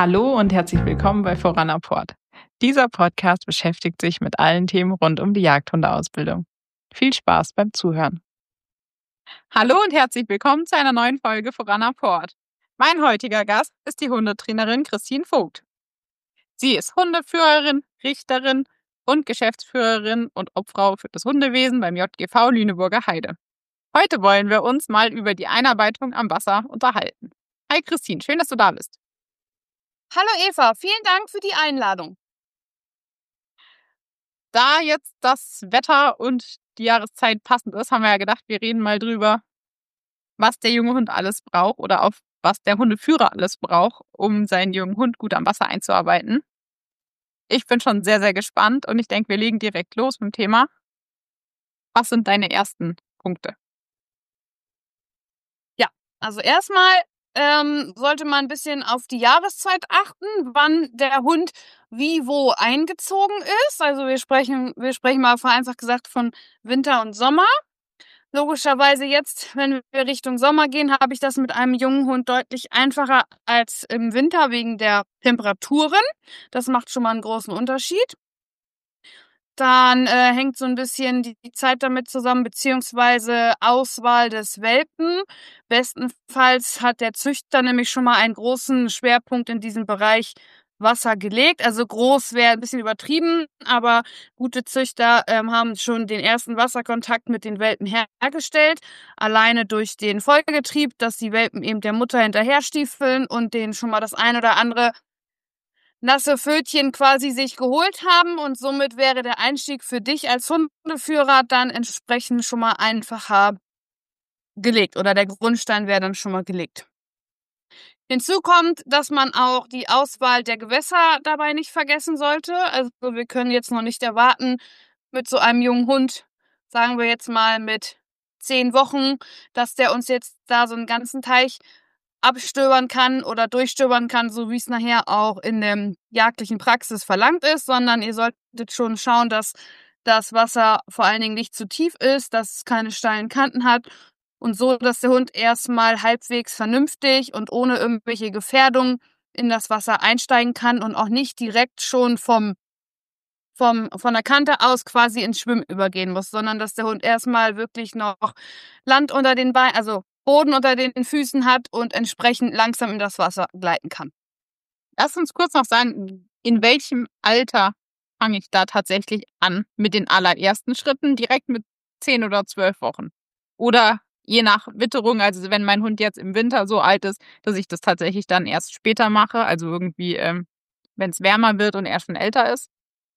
Hallo und herzlich willkommen bei Voranaport. Dieser Podcast beschäftigt sich mit allen Themen rund um die Jagdhundeausbildung. Viel Spaß beim Zuhören. Hallo und herzlich willkommen zu einer neuen Folge Voranaport. Mein heutiger Gast ist die Hundetrainerin Christine Vogt. Sie ist Hundeführerin, Richterin und Geschäftsführerin und Obfrau für das Hundewesen beim JGV Lüneburger Heide. Heute wollen wir uns mal über die Einarbeitung am Wasser unterhalten. Hi Christine, schön, dass du da bist. Hallo Eva, vielen Dank für die Einladung. Da jetzt das Wetter und die Jahreszeit passend ist, haben wir ja gedacht, wir reden mal drüber, was der junge Hund alles braucht oder auf was der Hundeführer alles braucht, um seinen jungen Hund gut am Wasser einzuarbeiten. Ich bin schon sehr, sehr gespannt und ich denke, wir legen direkt los mit dem Thema. Was sind deine ersten Punkte? Ja, also erstmal sollte man ein bisschen auf die Jahreszeit achten, wann der Hund wie wo eingezogen ist. Also wir sprechen mal vereinfacht gesagt von Winter und Sommer. Logischerweise jetzt, wenn wir Richtung Sommer gehen, habe ich das mit einem jungen Hund deutlich einfacher als im Winter wegen der Temperaturen. Das macht schon mal einen großen Unterschied. Dann hängt so ein bisschen die Zeit damit zusammen, beziehungsweise Auswahl des Welpen. Bestenfalls hat der Züchter nämlich schon mal einen großen Schwerpunkt in diesem Bereich Wasser gelegt. Also groß wäre ein bisschen übertrieben, aber gute Züchter haben schon den ersten Wasserkontakt mit den Welpen hergestellt. Alleine durch den Folgetrieb, dass die Welpen eben der Mutter hinterherstiefeln und denen schon mal das ein oder andere nasse Pfötchen quasi sich geholt haben, und somit wäre der Einstieg für dich als Hundeführer dann entsprechend schon mal einfacher gelegt oder der Grundstein wäre dann schon mal gelegt. Hinzu kommt, dass man auch die Auswahl der Gewässer dabei nicht vergessen sollte. Also wir können jetzt noch nicht erwarten, mit so einem jungen Hund, sagen wir jetzt mal mit 10 Wochen, dass der uns jetzt da so einen ganzen Teich abstöbern kann oder durchstöbern kann, so wie es nachher auch in der jagdlichen Praxis verlangt ist, sondern ihr solltet schon schauen, dass das Wasser vor allen Dingen nicht zu tief ist, dass es keine steilen Kanten hat und so, dass der Hund erstmal halbwegs vernünftig und ohne irgendwelche Gefährdung in das Wasser einsteigen kann und auch nicht direkt schon von der Kante aus quasi ins Schwimmen übergehen muss, sondern dass der Hund erstmal wirklich noch Land unter den Beinen, also Boden unter den Füßen hat und entsprechend langsam in das Wasser gleiten kann. Lass uns kurz noch sagen, in welchem Alter fange ich da tatsächlich an mit den allerersten Schritten, direkt mit 10 oder 12 Wochen? Oder je nach Witterung, also wenn mein Hund jetzt im Winter so alt ist, dass ich das tatsächlich dann erst später mache, also irgendwie, wenn es wärmer wird und er schon älter ist?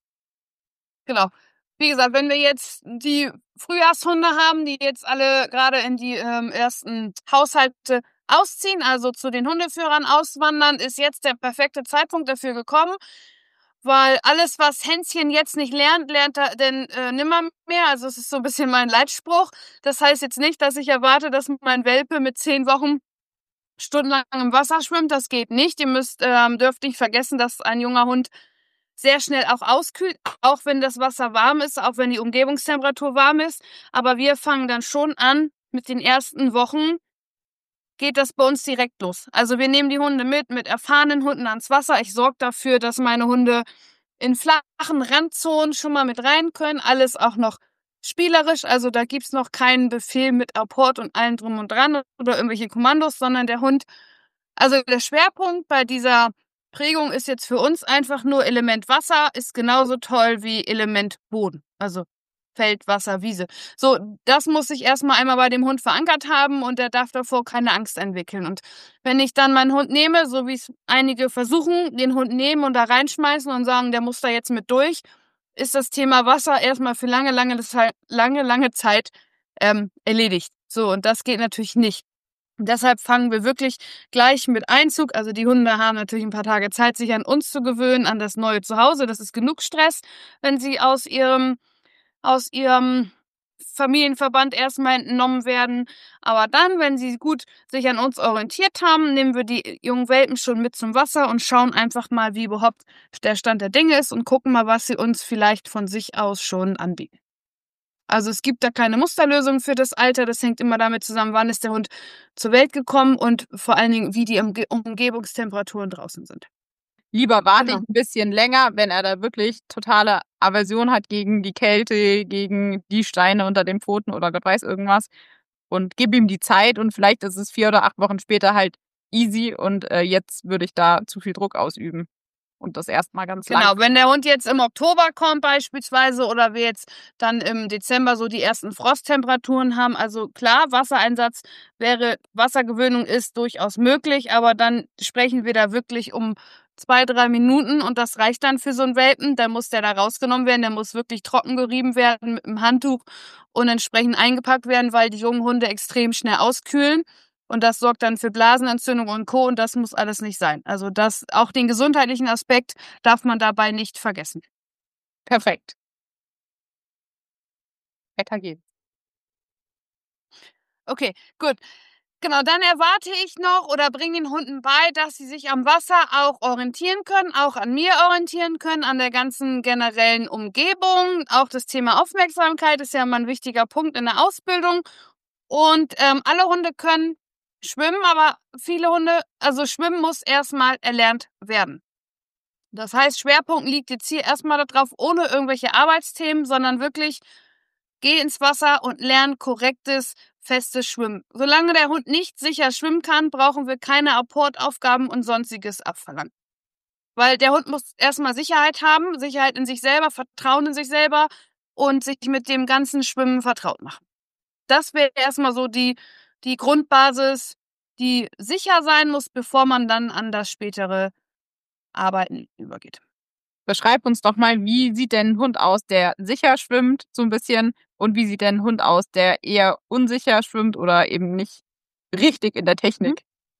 Genau. Wie gesagt, wenn wir jetzt die Frühjahrshunde haben, die jetzt alle gerade in die ersten Haushalte ausziehen, also zu den Hundeführern auswandern, ist jetzt der perfekte Zeitpunkt dafür gekommen, weil alles, was Hänschen jetzt nicht lernt, lernt er denn nimmer mehr. Also es ist so ein bisschen mein Leitspruch. Das heißt jetzt nicht, dass ich erwarte, dass mein Welpe mit 10 Wochen stundenlang im Wasser schwimmt. Das geht nicht. Ihr dürft nicht vergessen, dass ein junger Hund sehr schnell auch auskühlt, auch wenn das Wasser warm ist, auch wenn die Umgebungstemperatur warm ist. Aber wir fangen dann schon an, mit den ersten Wochen geht das bei uns direkt los. Also wir nehmen die Hunde mit erfahrenen Hunden ans Wasser. Ich sorge dafür, dass meine Hunde in flachen Randzonen schon mal mit rein können. Alles auch noch spielerisch. Also da gibt's noch keinen Befehl mit Apport und allem drum und dran oder irgendwelche Kommandos, sondern der Hund, also der Schwerpunkt bei dieser Prägung ist jetzt für uns einfach nur Element Wasser, ist genauso toll wie Element Boden. Also Feld, Wasser, Wiese. So, das muss ich erstmal einmal bei dem Hund verankert haben und der darf davor keine Angst entwickeln. Und wenn ich dann meinen Hund nehme, so wie es einige versuchen, den Hund nehmen und da reinschmeißen und sagen, der muss da jetzt mit durch, ist das Thema Wasser erstmal für lange Zeit erledigt. So, und das geht natürlich nicht. Und deshalb fangen wir wirklich gleich mit Einzug. Also die Hunde haben natürlich ein paar Tage Zeit, sich an uns zu gewöhnen, an das neue Zuhause. Das ist genug Stress, wenn sie aus ihrem Familienverband erstmal entnommen werden. Aber dann, wenn sie gut sich an uns orientiert haben, nehmen wir die jungen Welpen schon mit zum Wasser und schauen einfach mal, wie überhaupt der Stand der Dinge ist und gucken mal, was sie uns vielleicht von sich aus schon anbieten. Also es gibt da keine Musterlösung für das Alter. Das hängt immer damit zusammen, wann ist der Hund zur Welt gekommen und vor allen Dingen, wie die Umgebungstemperaturen draußen sind. Lieber warte Genau. ich ein bisschen länger, wenn er da wirklich totale Aversion hat gegen die Kälte, gegen die Steine unter den Pfoten oder Gott weiß irgendwas und gebe ihm die Zeit und vielleicht ist es 4 oder 8 Wochen später halt easy und jetzt würde ich da zu viel Druck ausüben und das erstmal ganz lang. Genau, wenn der Hund jetzt im Oktober kommt beispielsweise oder wir jetzt dann im Dezember so die ersten Frosttemperaturen haben, also klar, Wassergewöhnung ist durchaus möglich, aber dann sprechen wir da wirklich um 2-3 Minuten und das reicht dann für so einen Welpen. Dann muss der da rausgenommen werden, der muss wirklich trocken gerieben werden mit einem Handtuch und entsprechend eingepackt werden, weil die jungen Hunde extrem schnell auskühlen. Und das sorgt dann für Blasenentzündung und Co. Und das muss alles nicht sein. Also auch den gesundheitlichen Aspekt darf man dabei nicht vergessen. Perfekt. Weiter geht's. Okay, gut. Genau, dann erwarte ich noch oder bringe den Hunden bei, dass sie sich am Wasser auch orientieren können, auch an mir orientieren können, an der ganzen generellen Umgebung. Auch das Thema Aufmerksamkeit ist ja immer ein wichtiger Punkt in der Ausbildung. Und alle Hunde können schwimmen, aber also Schwimmen muss erstmal erlernt werden. Das heißt, Schwerpunkt liegt jetzt hier erstmal darauf, ohne irgendwelche Arbeitsthemen, sondern wirklich geh ins Wasser und lern korrektes, festes Schwimmen. Solange der Hund nicht sicher schwimmen kann, brauchen wir keine Apportaufgaben und sonstiges abverlangen. Weil der Hund muss erstmal Sicherheit haben, Sicherheit in sich selber, Vertrauen in sich selber und sich mit dem ganzen Schwimmen vertraut machen. Das wäre erstmal so die Grundbasis, die sicher sein muss, bevor man dann an das spätere Arbeiten übergeht. Beschreib uns doch mal, wie sieht denn ein Hund aus, der sicher schwimmt, so ein bisschen, und wie sieht denn ein Hund aus, der eher unsicher schwimmt oder eben nicht richtig in der Technik?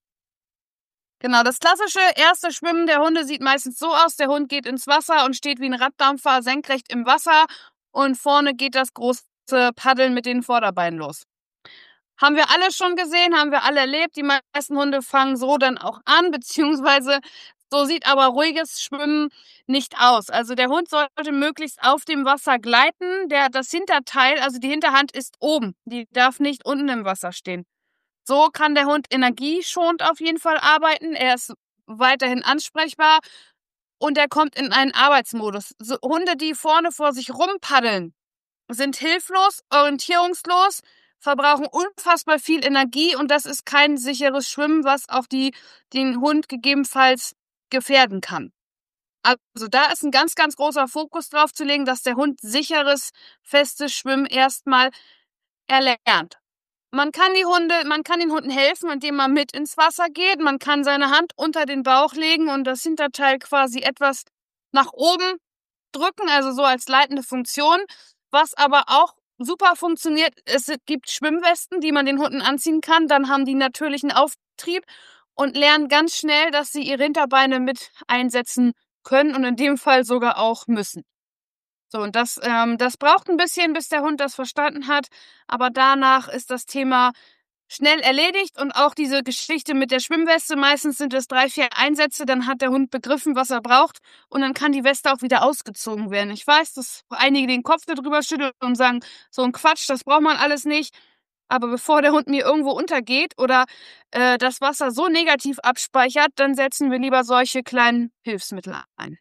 Genau, das klassische erste Schwimmen der Hunde sieht meistens so aus, der Hund geht ins Wasser und steht wie ein Raddampfer senkrecht im Wasser und vorne geht das große Paddeln mit den Vorderbeinen los. Haben wir alle schon gesehen, haben wir alle erlebt. Die meisten Hunde fangen so dann auch an, beziehungsweise so sieht aber ruhiges Schwimmen nicht aus. Also der Hund sollte möglichst auf dem Wasser gleiten. Das Hinterteil, also die Hinterhand ist oben. Die darf nicht unten im Wasser stehen. So kann der Hund energieschonend auf jeden Fall arbeiten. Er ist weiterhin ansprechbar und er kommt in einen Arbeitsmodus. So, Hunde, die vorne vor sich rumpaddeln, sind hilflos, orientierungslos, verbrauchen unfassbar viel Energie und das ist kein sicheres Schwimmen, was auch den Hund gegebenenfalls gefährden kann. Also da ist ein ganz, ganz großer Fokus drauf zu legen, dass der Hund sicheres, festes Schwimmen erstmal erlernt. Man kann den Hunden helfen, indem man mit ins Wasser geht. Man kann seine Hand unter den Bauch legen und das Hinterteil quasi etwas nach oben drücken, also so als leitende Funktion. Was aber auch super funktioniert, es gibt Schwimmwesten, die man den Hunden anziehen kann. Dann haben die natürlichen Auftrieb und lernen ganz schnell, dass sie ihre Hinterbeine mit einsetzen können und in dem Fall sogar auch müssen. So, und das braucht ein bisschen, bis der Hund das verstanden hat. Aber danach ist das Thema schnell erledigt und auch diese Geschichte mit der Schwimmweste, meistens sind es 3-4 Einsätze, dann hat der Hund begriffen, was er braucht und dann kann die Weste auch wieder ausgezogen werden. Ich weiß, dass einige den Kopf darüber schütteln und sagen, so ein Quatsch, das braucht man alles nicht. Aber bevor der Hund mir irgendwo untergeht oder das Wasser so negativ abspeichert, dann setzen wir lieber solche kleinen Hilfsmittel ein.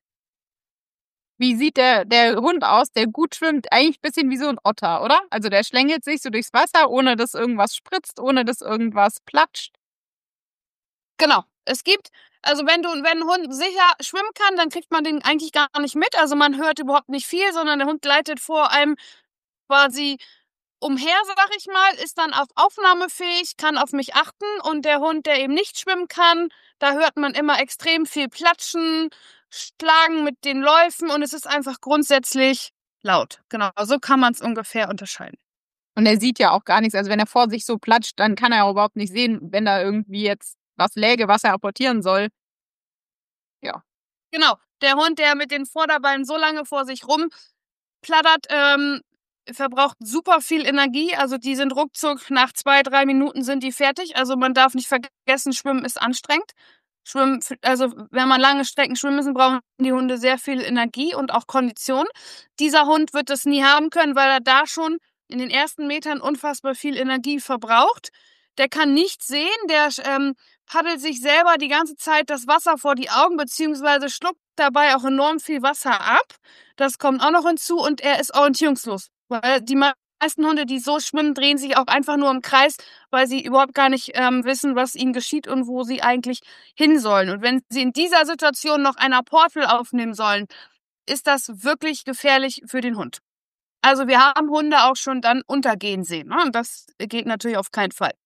Wie sieht der Hund aus, der gut schwimmt? Eigentlich ein bisschen wie so ein Otter, oder? Also der schlängelt sich so durchs Wasser, ohne dass irgendwas spritzt, ohne dass irgendwas platscht. Genau. Also wenn ein Hund sicher schwimmen kann, dann kriegt man den eigentlich gar nicht mit. Also man hört überhaupt nicht viel, sondern der Hund gleitet vor einem quasi umher, sag ich mal, ist dann auch aufnahmefähig, kann auf mich achten und der Hund, der eben nicht schwimmen kann, da hört man immer extrem viel Platschen, Schlagen mit den Läufen und es ist einfach grundsätzlich laut. Genau, so kann man es ungefähr unterscheiden. Und er sieht ja auch gar nichts. Also wenn er vor sich so platscht, dann kann er ja überhaupt nicht sehen, wenn da irgendwie jetzt was läge, was er apportieren soll. Ja. Genau, der Hund, der mit den Vorderbeinen so lange vor sich rumplattert, verbraucht super viel Energie. Also die sind ruckzuck, nach 2-3 Minuten sind die fertig. Also man darf nicht vergessen, Schwimmen ist anstrengend. Also wenn man lange Strecken schwimmen müssen, brauchen die Hunde sehr viel Energie und auch Kondition. Dieser Hund wird das nie haben können, weil er da schon in den ersten Metern unfassbar viel Energie verbraucht. der kann nichts sehen, der paddelt sich selber die ganze Zeit das Wasser vor die Augen, beziehungsweise schluckt dabei auch enorm viel Wasser ab. Das kommt auch noch hinzu und er ist orientierungslos. Weil die meisten Hunde, die so schwimmen, drehen sich auch einfach nur im Kreis, weil sie überhaupt gar nicht wissen, was ihnen geschieht und wo sie eigentlich hin sollen. Und wenn sie in dieser Situation noch einen Apportfilm aufnehmen sollen, ist das wirklich gefährlich für den Hund. Also wir haben Hunde auch schon dann untergehen sehen, ne? Und das geht natürlich auf keinen Fall.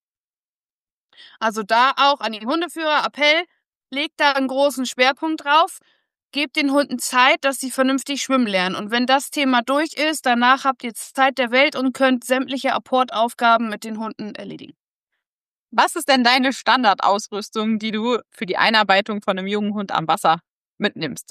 Also da auch an die Hundeführer Appell, legt da einen großen Schwerpunkt drauf, gebt den Hunden Zeit, dass sie vernünftig schwimmen lernen. Und wenn das Thema durch ist, danach habt ihr Zeit der Welt und könnt sämtliche Apportaufgaben mit den Hunden erledigen. Was ist denn deine Standardausrüstung, die du für die Einarbeitung von einem jungen Hund am Wasser mitnimmst?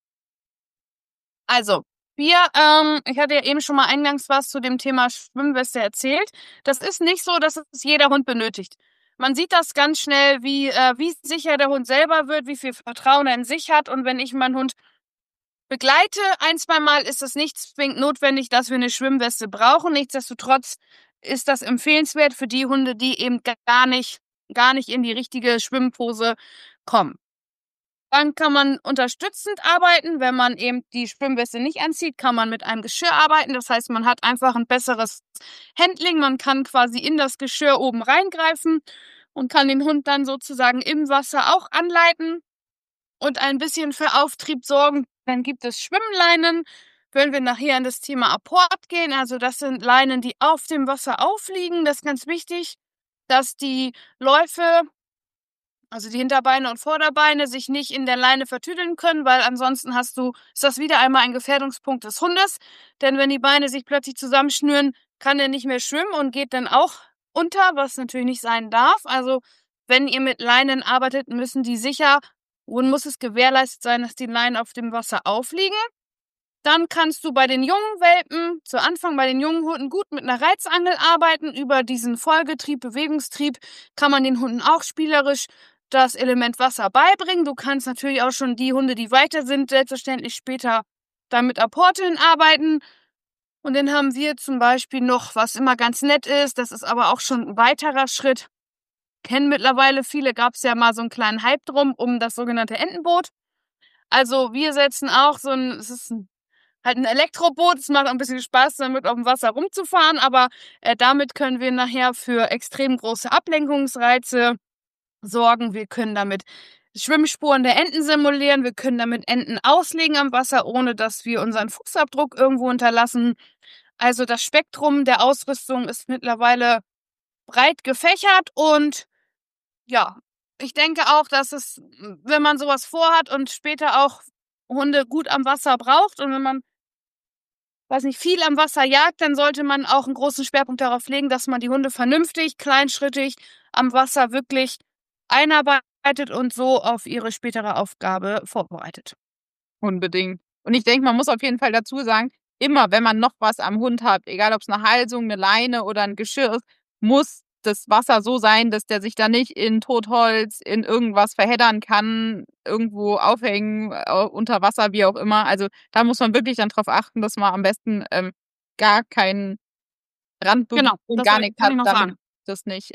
Also, ich hatte ja eben schon mal eingangs was zu dem Thema Schwimmweste erzählt. Das ist nicht so, dass es jeder Hund benötigt. Man sieht das ganz schnell, wie sicher der Hund selber wird, wie viel Vertrauen er in sich hat. Und wenn ich meinen Hund begleite, 1-2 Mal, ist es nicht zwingend notwendig, dass wir eine Schwimmweste brauchen. Nichtsdestotrotz ist das empfehlenswert für die Hunde, die eben gar nicht in die richtige Schwimmpose kommen. Dann kann man unterstützend arbeiten. Wenn man eben die Schwimmweste nicht anzieht, kann man mit einem Geschirr arbeiten. Das heißt, man hat einfach ein besseres Handling. Man kann quasi in das Geschirr oben reingreifen und kann den Hund dann sozusagen im Wasser auch anleiten und ein bisschen für Auftrieb sorgen. Dann gibt es Schwimmleinen. Wenn wir nachher in das Thema Apport gehen, also das sind Leinen, die auf dem Wasser aufliegen. Das ist ganz wichtig, dass die Läufe, also die Hinterbeine und Vorderbeine, sich nicht in der Leine vertüdeln können, weil ansonsten ist das wieder einmal ein Gefährdungspunkt des Hundes. Denn wenn die Beine sich plötzlich zusammenschnüren, kann er nicht mehr schwimmen und geht dann auch unter, was natürlich nicht sein darf. Also wenn ihr mit Leinen arbeitet, muss es gewährleistet sein, dass die Leinen auf dem Wasser aufliegen. Dann kannst du bei den jungen Welpen, zu Anfang bei den jungen Hunden, gut mit einer Reizangel arbeiten. Über diesen Folgetrieb, Bewegungstrieb kann man den Hunden auch spielerisch das Element Wasser beibringen. Du kannst natürlich auch schon die Hunde, die weiter sind, selbstverständlich später damit Apporten arbeiten. Und dann haben wir zum Beispiel noch, was immer ganz nett ist, das ist aber auch schon ein weiterer Schritt. Kennen mittlerweile viele, gab es ja mal so einen kleinen Hype drum, um das sogenannte Entenboot. Also wir setzen auch es ist halt ein Elektroboot, es macht ein bisschen Spaß, damit auf dem Wasser rumzufahren, aber damit können wir nachher für extrem große Ablenkungsreize sorgen. Wir können damit Schwimmspuren der Enten simulieren, wir können damit Enten auslegen am Wasser, ohne dass wir unseren Fußabdruck irgendwo hinterlassen. Also das Spektrum der Ausrüstung ist mittlerweile breit gefächert und ja, ich denke auch, dass es, wenn man sowas vorhat und später auch Hunde gut am Wasser braucht und wenn man viel am Wasser jagt, dann sollte man auch einen großen Schwerpunkt darauf legen, dass man die Hunde vernünftig, kleinschrittig am Wasser wirklich einarbeitet und so auf ihre spätere Aufgabe vorbereitet. Unbedingt. Und ich denke, man muss auf jeden Fall dazu sagen, immer wenn man noch was am Hund hat, egal ob es eine Halsung, eine Leine oder ein Geschirr ist, muss das Wasser so sein, dass der sich da nicht in Totholz, in irgendwas verheddern kann, irgendwo aufhängen, unter Wasser, wie auch immer. Also da muss man wirklich dann drauf achten, dass man am besten gar keinen Randberührung und gar nichts hat, damit das nicht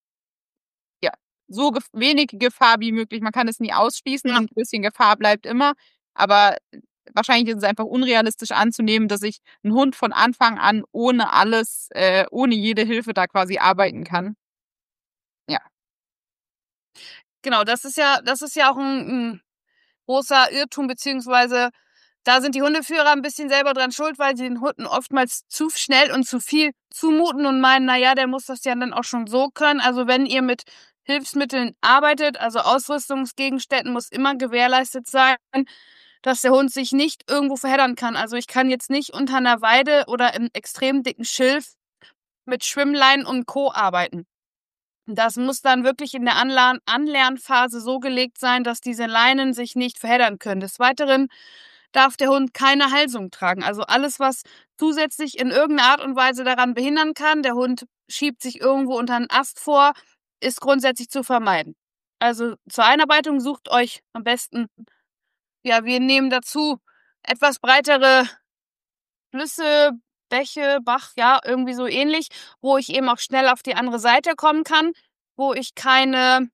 so wenig Gefahr wie möglich. Man kann es nie ausschließen, ein bisschen Gefahr bleibt immer, aber wahrscheinlich ist es einfach unrealistisch anzunehmen, dass ich ein Hund von Anfang an ohne alles, ohne jede Hilfe da quasi arbeiten kann. Ja. Genau, das ist ja auch ein großer Irrtum, beziehungsweise da sind die Hundeführer ein bisschen selber dran schuld, weil sie den Hunden oftmals zu schnell und zu viel zumuten und meinen, naja, der muss das ja dann auch schon so können. Also wenn ihr mit Hilfsmitteln arbeitet, also Ausrüstungsgegenständen, muss immer gewährleistet sein, dass der Hund sich nicht irgendwo verheddern kann. Also ich kann jetzt nicht unter einer Weide oder im extrem dicken Schilf mit Schwimmleinen und Co. arbeiten. Das muss dann wirklich in der Anlernphase so gelegt sein, dass diese Leinen sich nicht verheddern können. Des Weiteren darf der Hund keine Halsung tragen. Also alles, was zusätzlich in irgendeiner Art und Weise daran behindern kann, der Hund schiebt sich irgendwo unter einen Ast vor, ist grundsätzlich zu vermeiden. Also zur Einarbeitung sucht euch am besten, wir nehmen dazu etwas breitere Flüsse, Bäche, Bach, ja, irgendwie so ähnlich, wo ich eben auch schnell auf die andere Seite kommen kann. wo ich keinen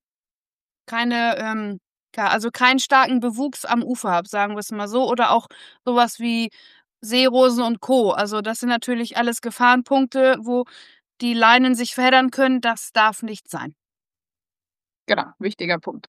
starken Bewuchs am Ufer habe, sagen wir es mal so. Oder auch sowas wie Seerosen und Co. Also das sind natürlich alles Gefahrenpunkte, wo die Leinen sich verheddern können. Das darf nicht sein. Genau, wichtiger Punkt.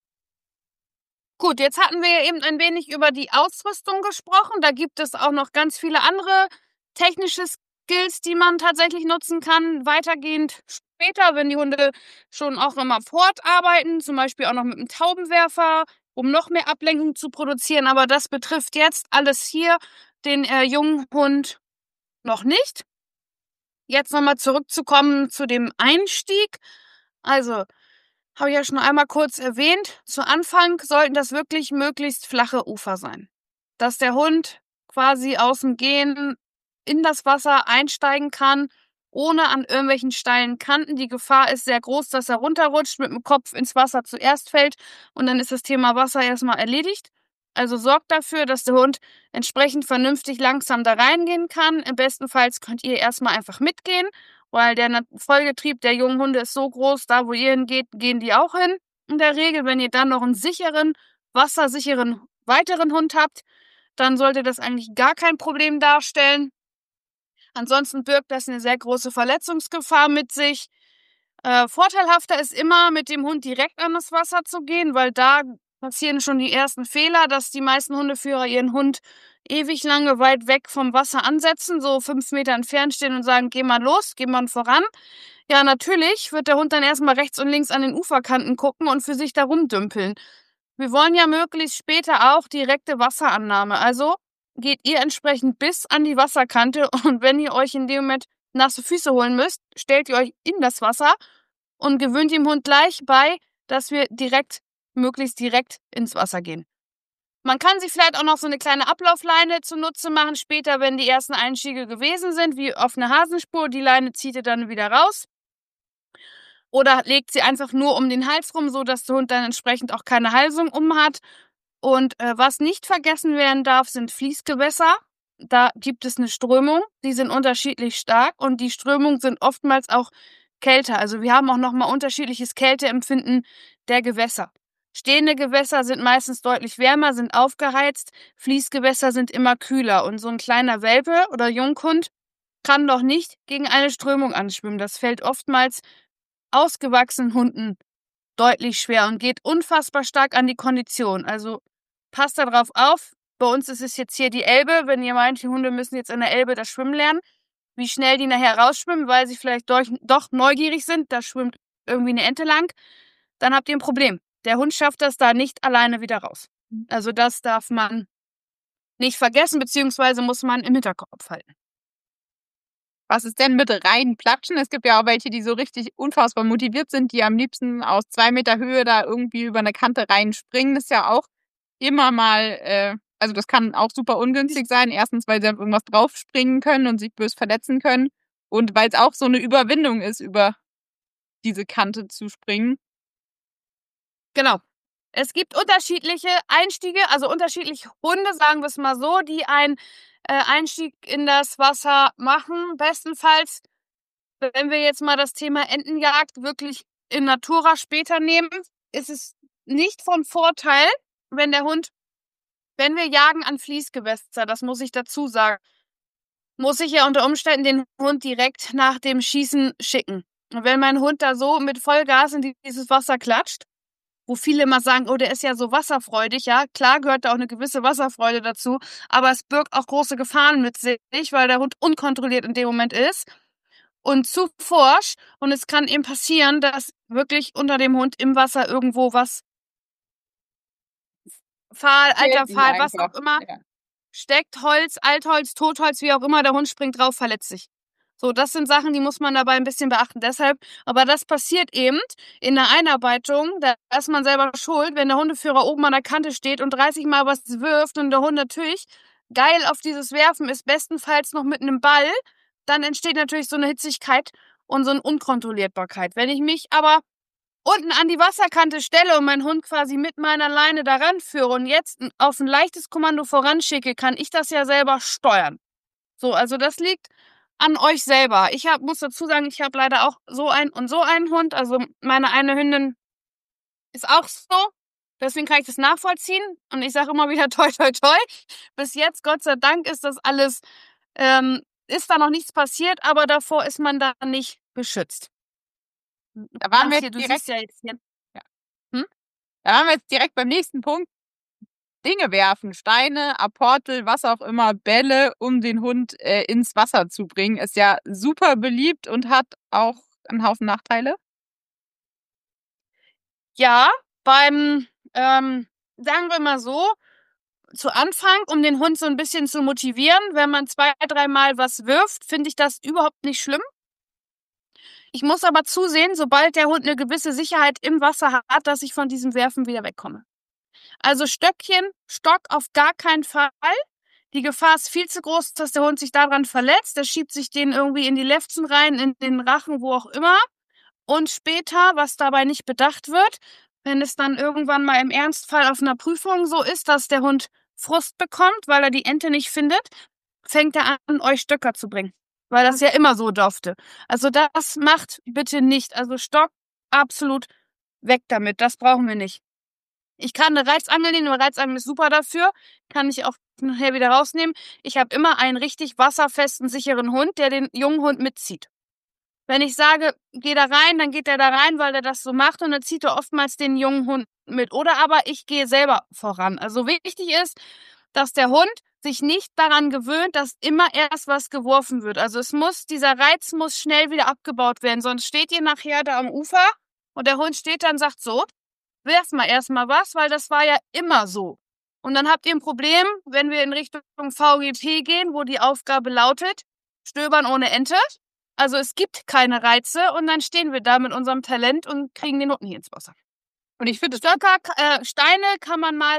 Gut, jetzt hatten wir ja eben ein wenig über die Ausrüstung gesprochen. Da gibt es auch noch ganz viele andere technische Skills, die man tatsächlich nutzen kann. Weitergehend später, wenn die Hunde schon auch immer fortarbeiten, zum Beispiel auch noch mit einem Taubenwerfer, um noch mehr Ablenkung zu produzieren. Aber das betrifft jetzt alles hier den jungen Hund noch nicht. Jetzt nochmal zurückzukommen zu dem Einstieg. Also, habe ich ja schon einmal kurz erwähnt. Zu Anfang sollten das wirklich möglichst flache Ufer sein. Dass der Hund quasi aus dem Gehen in das Wasser einsteigen kann, ohne an irgendwelchen steilen Kanten. Die Gefahr ist sehr groß, dass er runterrutscht, mit dem Kopf ins Wasser zuerst fällt und dann ist das Thema Wasser erstmal erledigt. Also sorgt dafür, dass der Hund entsprechend vernünftig langsam da reingehen kann. Im besten Fall könnt ihr erstmal einfach mitgehen, weil der Folgetrieb der jungen Hunde ist so groß, da wo ihr hingeht, gehen die auch hin. In der Regel, wenn ihr dann noch einen sicheren, wassersicheren weiteren Hund habt, dann sollte das eigentlich gar kein Problem darstellen. Ansonsten birgt das eine sehr große Verletzungsgefahr mit sich. Vorteilhafter ist immer, mit dem Hund direkt an das Wasser zu gehen, weil da passieren schon die ersten Fehler, dass die meisten Hundeführer ihren Hund ewig lange weit weg vom Wasser ansetzen, so 5 Meter entfernt stehen und sagen, geh mal los, geh mal voran. Ja, natürlich wird der Hund dann erstmal rechts und links an den Uferkanten gucken und für sich da rumdümpeln. Wir wollen ja möglichst später auch direkte Wasserannahme. Also geht ihr entsprechend bis an die Wasserkante und wenn ihr euch in dem Moment nasse Füße holen müsst, stellt ihr euch in das Wasser und gewöhnt dem Hund gleich bei, dass wir möglichst direkt ins Wasser gehen. Man kann sich vielleicht auch noch so eine kleine Ablaufleine zunutze machen, später, wenn die ersten Einstiege gewesen sind, wie auf eine Hasenspur. Die Leine zieht ihr dann wieder raus. Oder legt sie einfach nur um den Hals rum, sodass der Hund dann entsprechend auch keine Halsung hat. Und was nicht vergessen werden darf, sind Fließgewässer. Da gibt es eine Strömung, die sind unterschiedlich stark und die Strömungen sind oftmals auch kälter. Also wir haben auch nochmal unterschiedliches Kälteempfinden der Gewässer. Stehende Gewässer sind meistens deutlich wärmer, sind aufgeheizt. Fließgewässer sind immer kühler. Und so ein kleiner Welpe oder Junghund kann doch nicht gegen eine Strömung anschwimmen. Das fällt oftmals ausgewachsenen Hunden deutlich schwer und geht unfassbar stark an die Kondition. Also passt da drauf auf. Bei uns ist es jetzt hier die Elbe. Wenn ihr meint, die Hunde müssen jetzt in der Elbe das Schwimmen lernen, wie schnell die nachher rausschwimmen, weil sie vielleicht doch neugierig sind, da schwimmt irgendwie eine Ente lang, dann habt ihr ein Problem. Der Hund schafft das da nicht alleine wieder raus. Also das darf man nicht vergessen, beziehungsweise muss man im Hinterkopf halten. Was ist denn mit reinplatschen? Es gibt ja auch welche, die so richtig unfassbar motiviert sind, die am liebsten aus 2 Meter Höhe da irgendwie über eine Kante reinspringen. Das ist ja auch immer mal, also das kann auch super ungünstig sein. Erstens, weil sie auf irgendwas draufspringen können und sich bös verletzen können. Und weil es auch so eine Überwindung ist, über diese Kante zu springen. Genau. Es gibt unterschiedliche Einstiege, also unterschiedliche Hunde, sagen wir es mal so, die einen Einstieg in das Wasser machen. Bestenfalls, wenn wir jetzt mal das Thema Entenjagd wirklich in Natura später nehmen, ist es nicht von Vorteil, wenn wir jagen an Fließgewässer, das muss ich dazu sagen, muss ich ja unter Umständen den Hund direkt nach dem Schießen schicken. Und wenn mein Hund da so mit Vollgas in dieses Wasser klatscht, wo viele immer sagen, oh, der ist ja so wasserfreudig, ja, klar gehört da auch eine gewisse Wasserfreude dazu, aber es birgt auch große Gefahren mit sich, weil der Hund unkontrolliert in dem Moment ist und zu forsch und es kann eben passieren, dass wirklich unter dem Hund im Wasser irgendwo was alter Pfahl, was auch immer, steckt, Holz, Altholz, Totholz, wie auch immer, der Hund springt drauf, verletzt sich. So, das sind Sachen, die muss man dabei ein bisschen beachten. Deshalb, aber das passiert eben in der Einarbeitung, da ist man selber schuld, wenn der Hundeführer oben an der Kante steht und 30 Mal was wirft und der Hund natürlich geil auf dieses Werfen ist, bestenfalls noch mit einem Ball, dann entsteht natürlich so eine Hitzigkeit und so eine Unkontrollierbarkeit. Wenn ich mich aber unten an die Wasserkante stelle und meinen Hund quasi mit meiner Leine daran führe und jetzt auf ein leichtes Kommando voranschicke, kann ich das ja selber steuern. So, also das liegt an euch selber. Muss dazu sagen, ich habe leider auch so einen Hund. Also meine eine Hündin ist auch so. Deswegen kann ich das nachvollziehen. Und ich sage immer wieder toi, toi, toi. Bis jetzt, Gott sei Dank, ist das alles, ist da noch nichts passiert, aber davor ist man da nicht beschützt. Da waren wir Du direkt, siehst ja jetzt hier. da waren wir jetzt direkt beim nächsten Punkt. Dinge werfen, Steine, Apportel, was auch immer, Bälle, um den Hund ins Wasser zu bringen, ist ja super beliebt und hat auch einen Haufen Nachteile. Ja, sagen wir mal so, zu Anfang, um den Hund so ein bisschen zu motivieren, wenn man 2, 3 Mal was wirft, finde ich das überhaupt nicht schlimm. Ich muss aber zusehen, sobald der Hund eine gewisse Sicherheit im Wasser hat, dass ich von diesem Werfen wieder wegkomme. Also Stöckchen, Stock auf gar keinen Fall. Die Gefahr ist viel zu groß, dass der Hund sich daran verletzt. Der schiebt sich den irgendwie in die Lefzen rein, in den Rachen, wo auch immer. Und später, was dabei nicht bedacht wird, wenn es dann irgendwann mal im Ernstfall auf einer Prüfung so ist, dass der Hund Frust bekommt, weil er die Ente nicht findet, fängt er an, euch Stöcker zu bringen. Weil das ja immer so durfte. Also das macht bitte nicht. Also Stock, absolut weg damit. Das brauchen wir nicht. Ich kann eine Reizangel nehmen, eine Reizangel ist super dafür. Kann ich auch nachher wieder rausnehmen. Ich habe immer einen richtig wasserfesten, sicheren Hund, der den jungen Hund mitzieht. Wenn ich sage, geh da rein, dann geht er da rein, weil er das so macht und dann zieht er oftmals den jungen Hund mit. Oder aber ich gehe selber voran. Also wichtig ist, dass der Hund sich nicht daran gewöhnt, dass immer erst was geworfen wird. Also dieser Reiz muss schnell wieder abgebaut werden, sonst steht ihr nachher da am Ufer und der Hund steht da und sagt so, werf mal erstmal was, weil das war ja immer so. Und dann habt ihr ein Problem, wenn wir in Richtung VGP gehen, wo die Aufgabe lautet, stöbern ohne Ente. Also es gibt keine Reize und dann stehen wir da mit unserem Talent und kriegen den Hund nicht ins Wasser. Und ich finde, Stöcker, Steine kann man mal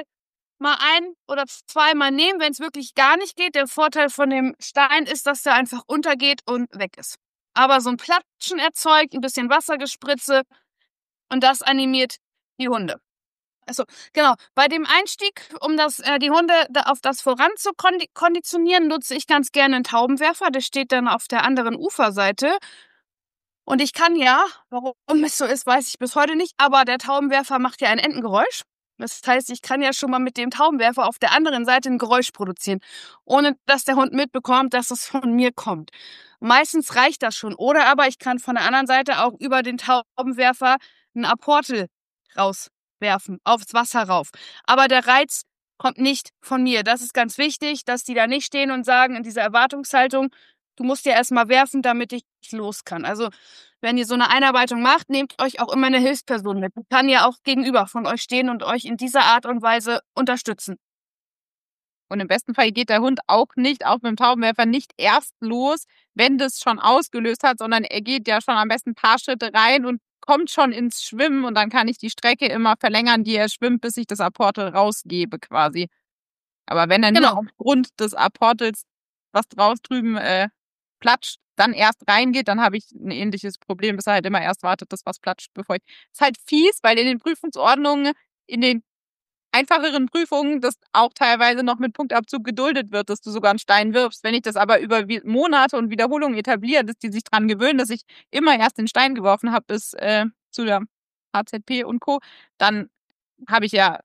1 oder 2 Mal nehmen, wenn es wirklich gar nicht geht. Der Vorteil von dem Stein ist, dass der einfach untergeht und weg ist. Aber so ein Platschen erzeugt, ein bisschen Wassergespritze und das animiert die Hunde. Also genau, bei dem Einstieg, um die Hunde auf das voran zu konditionieren, nutze ich ganz gerne einen Taubenwerfer. Der steht dann auf der anderen Uferseite. Und ich kann ja, warum es so ist, weiß ich bis heute nicht, aber der Taubenwerfer macht ja ein Entengeräusch. Das heißt, ich kann ja schon mal mit dem Taubenwerfer auf der anderen Seite ein Geräusch produzieren, ohne dass der Hund mitbekommt, dass es von mir kommt. Meistens reicht das schon. Oder aber ich kann von der anderen Seite auch über den Taubenwerfer einen Apportel rauswerfen, aufs Wasser rauf. Aber der Reiz kommt nicht von mir. Das ist ganz wichtig, dass die da nicht stehen und sagen in dieser Erwartungshaltung, du musst ja erstmal werfen, damit ich los kann. Also wenn ihr so eine Einarbeitung macht, nehmt euch auch immer eine Hilfsperson mit. Die kann ja auch gegenüber von euch stehen und euch in dieser Art und Weise unterstützen. Und im besten Fall geht der Hund auch mit dem Taubenwerfer nicht erst los, wenn das schon ausgelöst hat, sondern er geht ja schon am besten ein paar Schritte rein und kommt schon ins Schwimmen und dann kann ich die Strecke immer verlängern, die er schwimmt, bis ich das Apportel rausgebe quasi. Aber wenn er nur aufgrund des Apportels, was draus drüben platscht, dann erst reingeht, dann habe ich ein ähnliches Problem, bis er halt immer erst wartet, dass was platscht, bevor ich... Ist halt fies, weil in den Prüfungsordnungen, in den einfacheren Prüfungen, das auch teilweise noch mit Punktabzug geduldet wird, dass du sogar einen Stein wirfst. Wenn ich das aber über Monate und Wiederholungen etabliere, dass die sich dran gewöhnen, dass ich immer erst den Stein geworfen habe bis zu der HZP und Co., dann habe ich ja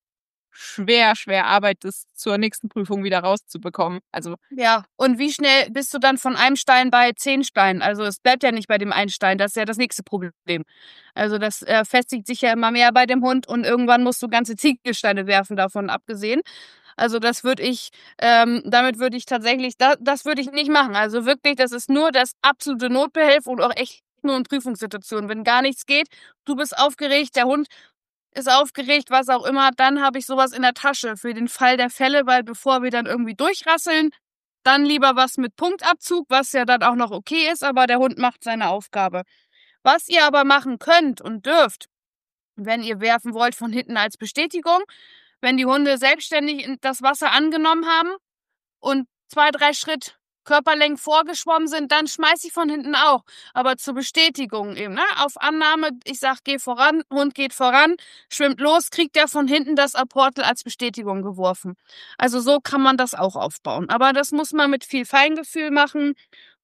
schwer Arbeit, das zur nächsten Prüfung wieder rauszubekommen. Also ja, und wie schnell bist du dann von einem Stein bei 10 Steinen? Also es bleibt ja nicht bei dem einen Stein, das ist ja das nächste Problem. Also das festigt sich ja immer mehr bei dem Hund und irgendwann musst du ganze Ziegelsteine werfen, davon abgesehen. Also das würde ich, damit würde ich tatsächlich, das würde ich nicht machen. Also wirklich, das ist nur das absolute Notbehelf und auch echt nur in Prüfungssituationen. Wenn gar nichts geht, du bist aufgeregt, der Hund ist aufgeregt, was auch immer, dann habe ich sowas in der Tasche für den Fall der Fälle, weil bevor wir dann irgendwie durchrasseln, dann lieber was mit Punktabzug, was ja dann auch noch okay ist, aber der Hund macht seine Aufgabe. Was ihr aber machen könnt und dürft, wenn ihr werfen wollt von hinten als Bestätigung, wenn die Hunde selbstständig das Wasser angenommen haben und 2, 3 Schritt Körperlängen vorgeschwommen sind, dann schmeiße ich von hinten auch. Aber zur Bestätigung eben, ne? Auf Annahme, ich sag, geh voran, Hund geht voran, schwimmt los, kriegt der von hinten das Apportel als Bestätigung geworfen. Also so kann man das auch aufbauen. Aber das muss man mit viel Feingefühl machen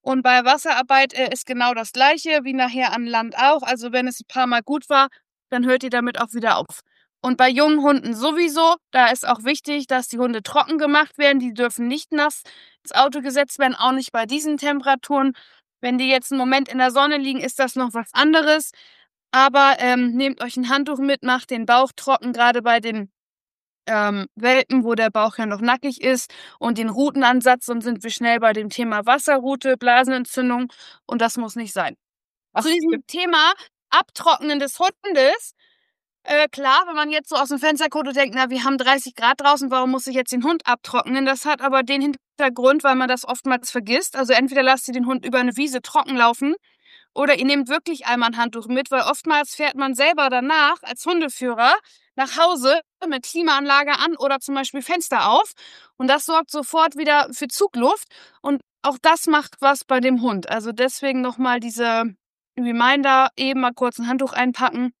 Und bei Wasserarbeit ist genau das Gleiche, wie nachher an Land auch. Also wenn es ein paar Mal gut war, dann hört ihr damit auch wieder auf. Und bei jungen Hunden sowieso, da ist auch wichtig, dass die Hunde trocken gemacht werden. Die dürfen nicht nass ins Auto gesetzt werden, auch nicht bei diesen Temperaturen. Wenn die jetzt einen Moment in der Sonne liegen, ist das noch was anderes. Aber nehmt euch ein Handtuch mit, macht den Bauch trocken, gerade bei den Welpen, wo der Bauch ja noch nackig ist, und den Rutenansatz, und sind wir schnell bei dem Thema Wasserrute, Blasenentzündung, und das muss nicht sein. Zu diesem Thema Abtrocknen des Hundes, klar, wenn man jetzt so aus dem Fenster guckt und denkt, na, wir haben 30 Grad draußen, warum muss ich jetzt den Hund abtrocknen? Das hat aber den Hintergrund, weil man das oftmals vergisst. Also entweder lasst ihr den Hund über eine Wiese trocken laufen, oder ihr nehmt wirklich einmal ein Handtuch mit, weil oftmals fährt man selber danach als Hundeführer nach Hause mit Klimaanlage an oder zum Beispiel Fenster auf. Und das sorgt sofort wieder für Zugluft. Und auch das macht was bei dem Hund. Also deswegen nochmal diese Reminder, eben mal kurz ein Handtuch einpacken.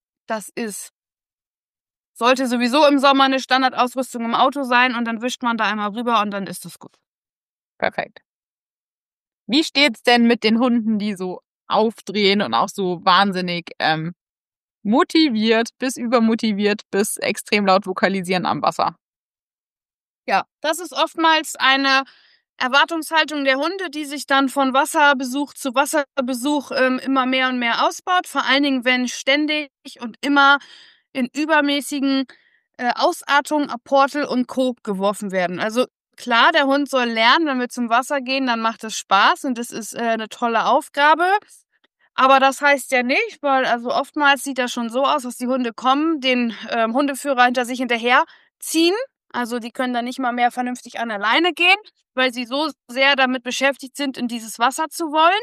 Sollte sowieso im Sommer eine Standardausrüstung im Auto sein, und dann wischt man da einmal rüber und dann ist das gut. Perfekt. Wie steht's denn mit den Hunden, die so aufdrehen und auch so wahnsinnig motiviert bis übermotiviert bis extrem laut vokalisieren am Wasser? Ja, das ist oftmals eine Erwartungshaltung der Hunde, die sich dann von Wasserbesuch zu Wasserbesuch immer mehr und mehr ausbaut. Vor allen Dingen, wenn ständig und immer in übermäßigen Ausartungen, Apportel und Co. geworfen werden. Also klar, der Hund soll lernen, wenn wir zum Wasser gehen, dann macht es Spaß und das ist eine tolle Aufgabe. Aber das heißt ja nicht, weil also oftmals sieht das schon so aus, dass die Hunde kommen, den Hundeführer hinter sich hinterher ziehen. Also die können dann nicht mal mehr vernünftig an alleine gehen, weil sie so sehr damit beschäftigt sind, in dieses Wasser zu wollen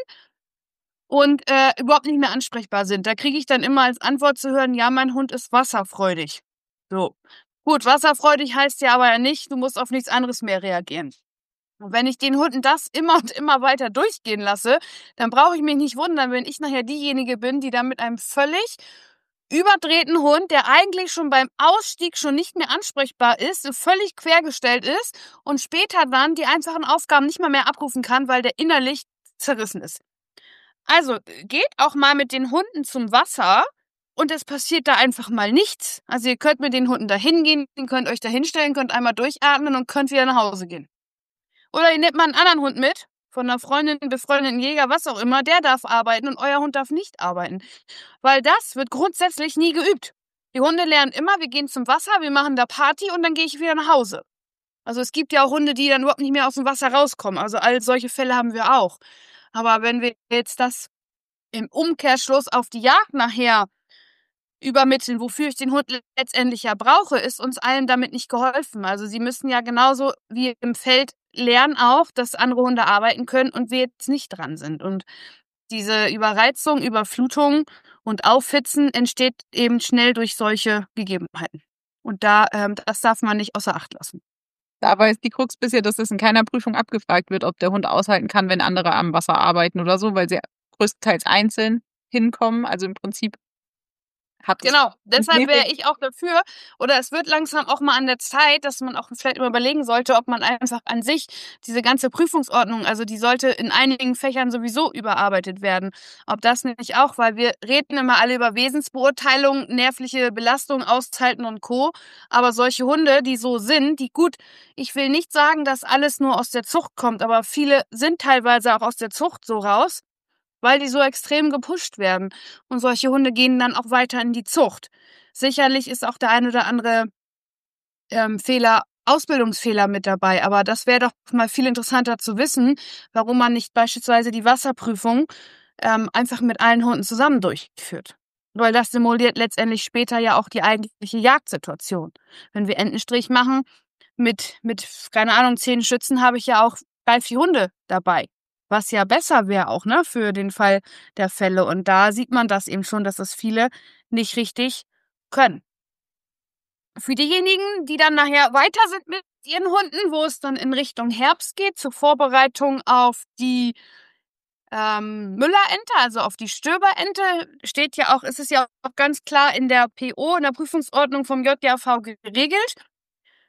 und überhaupt nicht mehr ansprechbar sind. Da kriege ich dann immer als Antwort zu hören, ja, mein Hund ist wasserfreudig. So. Gut, wasserfreudig heißt ja aber nicht, du musst auf nichts anderes mehr reagieren. Und wenn ich den Hunden das immer und immer weiter durchgehen lasse, dann brauche ich mich nicht wundern, wenn ich nachher diejenige bin, die dann mit einem völlig überdrehten Hund, der eigentlich schon beim Ausstieg schon nicht mehr ansprechbar ist, so völlig quergestellt ist und später dann die einfachen Aufgaben nicht mal mehr abrufen kann, weil der innerlich zerrissen ist. Also geht auch mal mit den Hunden zum Wasser und es passiert da einfach mal nichts. Also ihr könnt mit den Hunden da hingehen, ihr könnt euch da hinstellen, könnt einmal durchatmen und könnt wieder nach Hause gehen. Oder ihr nehmt mal einen anderen Hund mit, von einer Freundin, befreundeten Jäger, was auch immer, der darf arbeiten und euer Hund darf nicht arbeiten. Weil das wird grundsätzlich nie geübt. Die Hunde lernen immer, wir gehen zum Wasser, wir machen da Party und dann gehe ich wieder nach Hause. Also es gibt ja auch Hunde, die dann überhaupt nicht mehr aus dem Wasser rauskommen. Also all solche Fälle haben wir auch. Aber wenn wir jetzt das im Umkehrschluss auf die Jagd nachher übermitteln, wofür ich den Hund letztendlich ja brauche, ist uns allen damit nicht geholfen. Also sie müssen ja genauso wie im Feld lernen auch, dass andere Hunde arbeiten können und wir jetzt nicht dran sind. Und diese Überreizung, Überflutung und Aufhitzen entsteht eben schnell durch solche Gegebenheiten. Und das darf man nicht außer Acht lassen. Dabei ist die Krux bisher, dass es in keiner Prüfung abgefragt wird, ob der Hund aushalten kann, wenn andere am Wasser arbeiten oder so, weil sie größtenteils einzeln hinkommen. Also im Prinzip Genau, deshalb wäre ich auch dafür, oder es wird langsam auch mal an der Zeit, dass man auch vielleicht immer überlegen sollte, ob man einfach an sich diese ganze Prüfungsordnung, also die sollte in einigen Fächern sowieso überarbeitet werden. Ob das nicht auch, weil wir reden immer alle über Wesensbeurteilung, nervliche Belastung, Aushalten und Co. Aber solche Hunde, die so sind, die gut, ich will nicht sagen, dass alles nur aus der Zucht kommt, aber viele sind teilweise auch aus der Zucht so raus, weil die so extrem gepusht werden. Und solche Hunde gehen dann auch weiter in die Zucht. Sicherlich ist auch der ein oder andere Ausbildungsfehler mit dabei. Aber das wäre doch mal viel interessanter zu wissen, warum man nicht beispielsweise die Wasserprüfung einfach mit allen Hunden zusammen durchführt. Weil das simuliert letztendlich später ja auch die eigentliche Jagdsituation. Wenn wir Entenstrich machen, mit keine Ahnung, 10 Schützen habe ich ja auch 3-4 Hunde dabei. Was ja besser wäre auch, ne, für den Fall der Fälle. Und da sieht man das eben schon, dass das viele nicht richtig können. Für diejenigen, die dann nachher weiter sind mit ihren Hunden, wo es dann in Richtung Herbst geht, zur Vorbereitung auf die Müllerente, also auf die Stöberente, ist es ja auch ganz klar in der PO, in der Prüfungsordnung vom JGAV geregelt.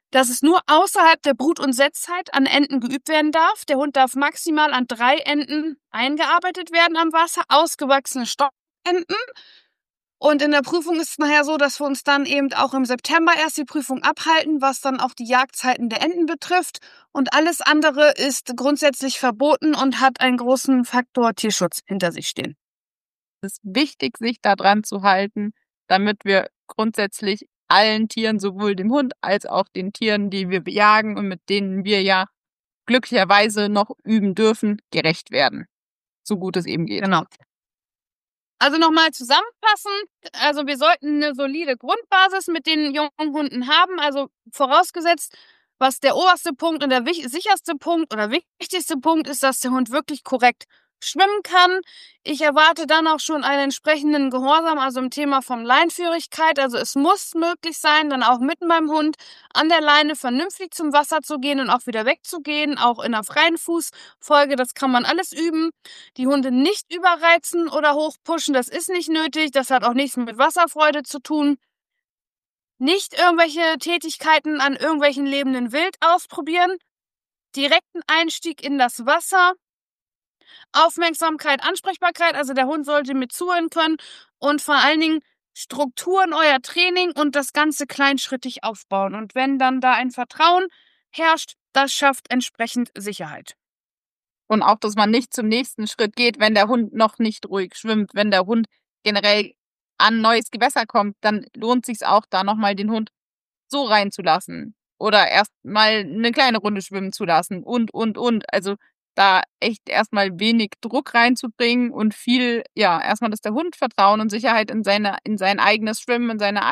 dass es nur außerhalb der Brut- und Setzzeit an Enten geübt werden darf. Der Hund darf maximal an 3 Enten eingearbeitet werden am Wasser, ausgewachsene Stockenten. Und in der Prüfung ist es nachher so, dass wir uns dann eben auch im September erst die Prüfung abhalten, was dann auch die Jagdzeiten der Enten betrifft. Und alles andere ist grundsätzlich verboten und hat einen großen Faktor Tierschutz hinter sich stehen. Es ist wichtig, sich da dran zu halten, damit wir grundsätzlich allen Tieren, sowohl dem Hund als auch den Tieren, die wir bejagen und mit denen wir ja glücklicherweise noch üben dürfen, gerecht werden. So gut es eben geht. Genau. Also nochmal zusammenfassend, also wir sollten eine solide Grundbasis mit den jungen Hunden haben, also vorausgesetzt, was der oberste Punkt und der sicherste Punkt oder wichtigste Punkt ist, dass der Hund wirklich korrekt schwimmen kann. Ich erwarte dann auch schon einen entsprechenden Gehorsam, also im Thema von Leinführigkeit. Also es muss möglich sein, dann auch mit meinem Hund an der Leine vernünftig zum Wasser zu gehen und auch wieder wegzugehen, auch in einer freien Fußfolge. Das kann man alles üben. Die Hunde nicht überreizen oder hochpushen, das ist nicht nötig. Das hat auch nichts mit Wasserfreude zu tun. Nicht irgendwelche Tätigkeiten an irgendwelchen lebenden Wild ausprobieren. Direkten Einstieg in das Wasser. Aufmerksamkeit, Ansprechbarkeit, also der Hund sollte mit zuhören können und vor allen Dingen Struktur in euer Training und das Ganze kleinschrittig aufbauen. Und wenn dann da ein Vertrauen herrscht, das schafft entsprechend Sicherheit. Und auch, dass man nicht zum nächsten Schritt geht, wenn der Hund noch nicht ruhig schwimmt. Wenn der Hund generell an neues Gewässer kommt, dann lohnt es sich auch, da nochmal den Hund so reinzulassen. Oder erst mal eine kleine Runde schwimmen zu lassen und. Also da echt erstmal wenig Druck reinzubringen und viel, ja, erstmal, dass der Hund Vertrauen und Sicherheit in sein eigenes Schwimmen, in sein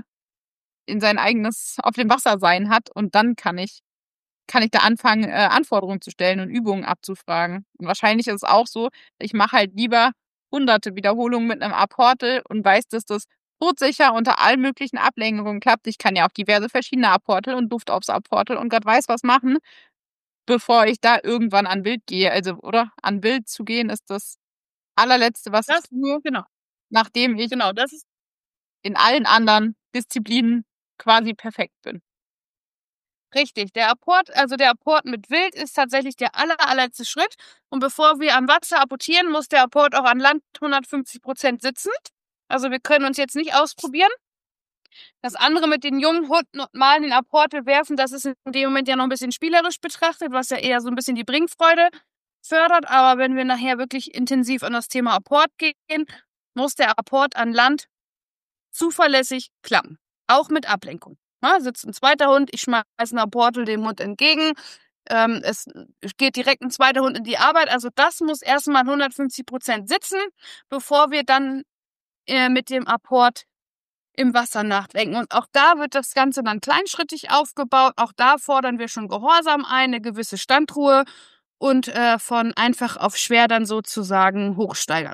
eigenes auf dem Wasser sein hat. Und dann kann ich da anfangen, Anforderungen zu stellen und Übungen abzufragen. Und wahrscheinlich ist es auch so, ich mache halt lieber hunderte Wiederholungen mit einem Apportel und weiß, dass das todsicher unter allen möglichen Ablenkungen klappt. Ich kann ja auch diverse verschiedene Apportel und Duftaufs-Apportel und Gott weiß was machen, bevor ich da irgendwann an Wild gehe. Also, oder? An Wild zu gehen ist das allerletzte, was ich tue, Genau. nachdem ich Genau, das ist in allen anderen Disziplinen quasi perfekt bin. richtig. Der Apport mit Wild ist tatsächlich der allerletzte Schritt. Und bevor wir am Wasser apportieren, muss der Apport auch an Land 150% sitzend. Also wir können uns jetzt nicht ausprobieren. Das andere mit den jungen Hunden und mal den Apportel werfen, das ist in dem Moment ja noch ein bisschen spielerisch betrachtet, was ja eher so ein bisschen die Bringfreude fördert. Aber wenn wir nachher wirklich intensiv an das Thema Apport gehen, muss der Apport an Land zuverlässig klappen. Auch mit Ablenkung. Na, sitzt ein zweiter Hund, ich schmeiße einen Apportel dem Hund entgegen. Es geht direkt ein zweiter Hund in die Arbeit. Also das muss erstmal 150% sitzen, bevor wir dann mit dem Apport im Wasser nachdenken. Und auch da wird das Ganze dann kleinschrittig aufgebaut. Auch da fordern wir schon Gehorsam ein, eine gewisse Standruhe und von einfach auf schwer dann sozusagen hochsteigern.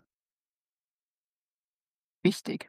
Wichtig.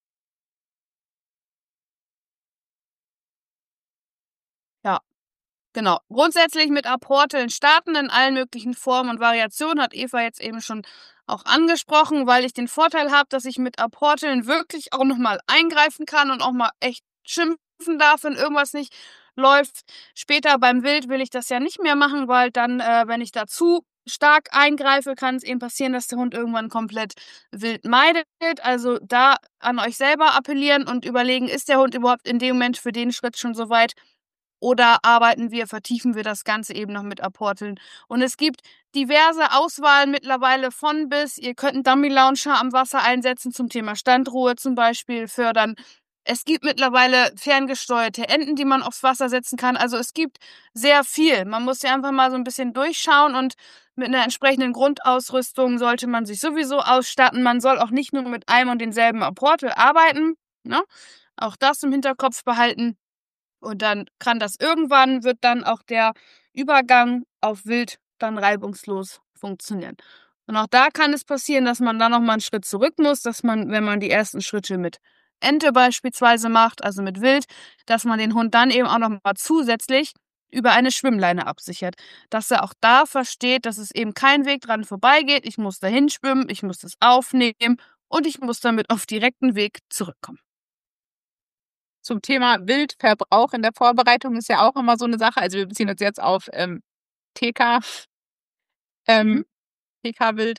Ja, genau. Grundsätzlich mit Apporteln starten in allen möglichen Formen und Variationen, hat Eva jetzt eben schon auch angesprochen, weil ich den Vorteil habe, dass ich mit Apporteln wirklich auch nochmal eingreifen kann und auch mal echt schimpfen darf, wenn irgendwas nicht läuft. Später beim Wild will ich das ja nicht mehr machen, weil dann, wenn ich da zu stark eingreife, kann es eben passieren, dass der Hund irgendwann komplett wild meidet. Also da an euch selber appellieren und überlegen, ist der Hund überhaupt in dem Moment für den Schritt schon so weit? Oder vertiefen wir das Ganze eben noch mit Apporteln. Und es gibt diverse Auswahlen mittlerweile von bis. Ihr könnt einen Dummy Launcher am Wasser einsetzen zum Thema Standruhe zum Beispiel fördern. Es gibt mittlerweile ferngesteuerte Enten, die man aufs Wasser setzen kann. Also es gibt sehr viel. Man muss ja einfach mal so ein bisschen durchschauen und mit einer entsprechenden Grundausrüstung sollte man sich sowieso ausstatten. Man soll auch nicht nur mit einem und denselben Apportel arbeiten, ne? Auch das im Hinterkopf behalten. Und dann wird dann auch der Übergang auf Wild dann reibungslos funktionieren. Und auch da kann es passieren, dass man dann nochmal einen Schritt zurück muss, dass man, wenn man die ersten Schritte mit Ente beispielsweise macht, also mit Wild, dass man den Hund dann eben auch nochmal zusätzlich über eine Schwimmleine absichert. Dass er auch da versteht, dass es eben kein Weg dran vorbeigeht. Ich muss dahin schwimmen, ich muss das aufnehmen und ich muss damit auf direkten Weg zurückkommen. zum Thema Wildverbrauch in der Vorbereitung ist ja auch immer so eine Sache. Also wir beziehen uns jetzt auf TK, TK-Wild.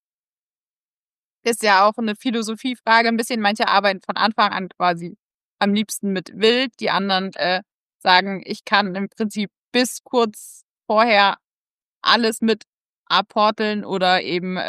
Ist ja auch eine Philosophiefrage ein bisschen. Manche arbeiten von Anfang an quasi am liebsten mit Wild. Die anderen sagen, ich kann im Prinzip bis kurz vorher alles mit apporteln oder eben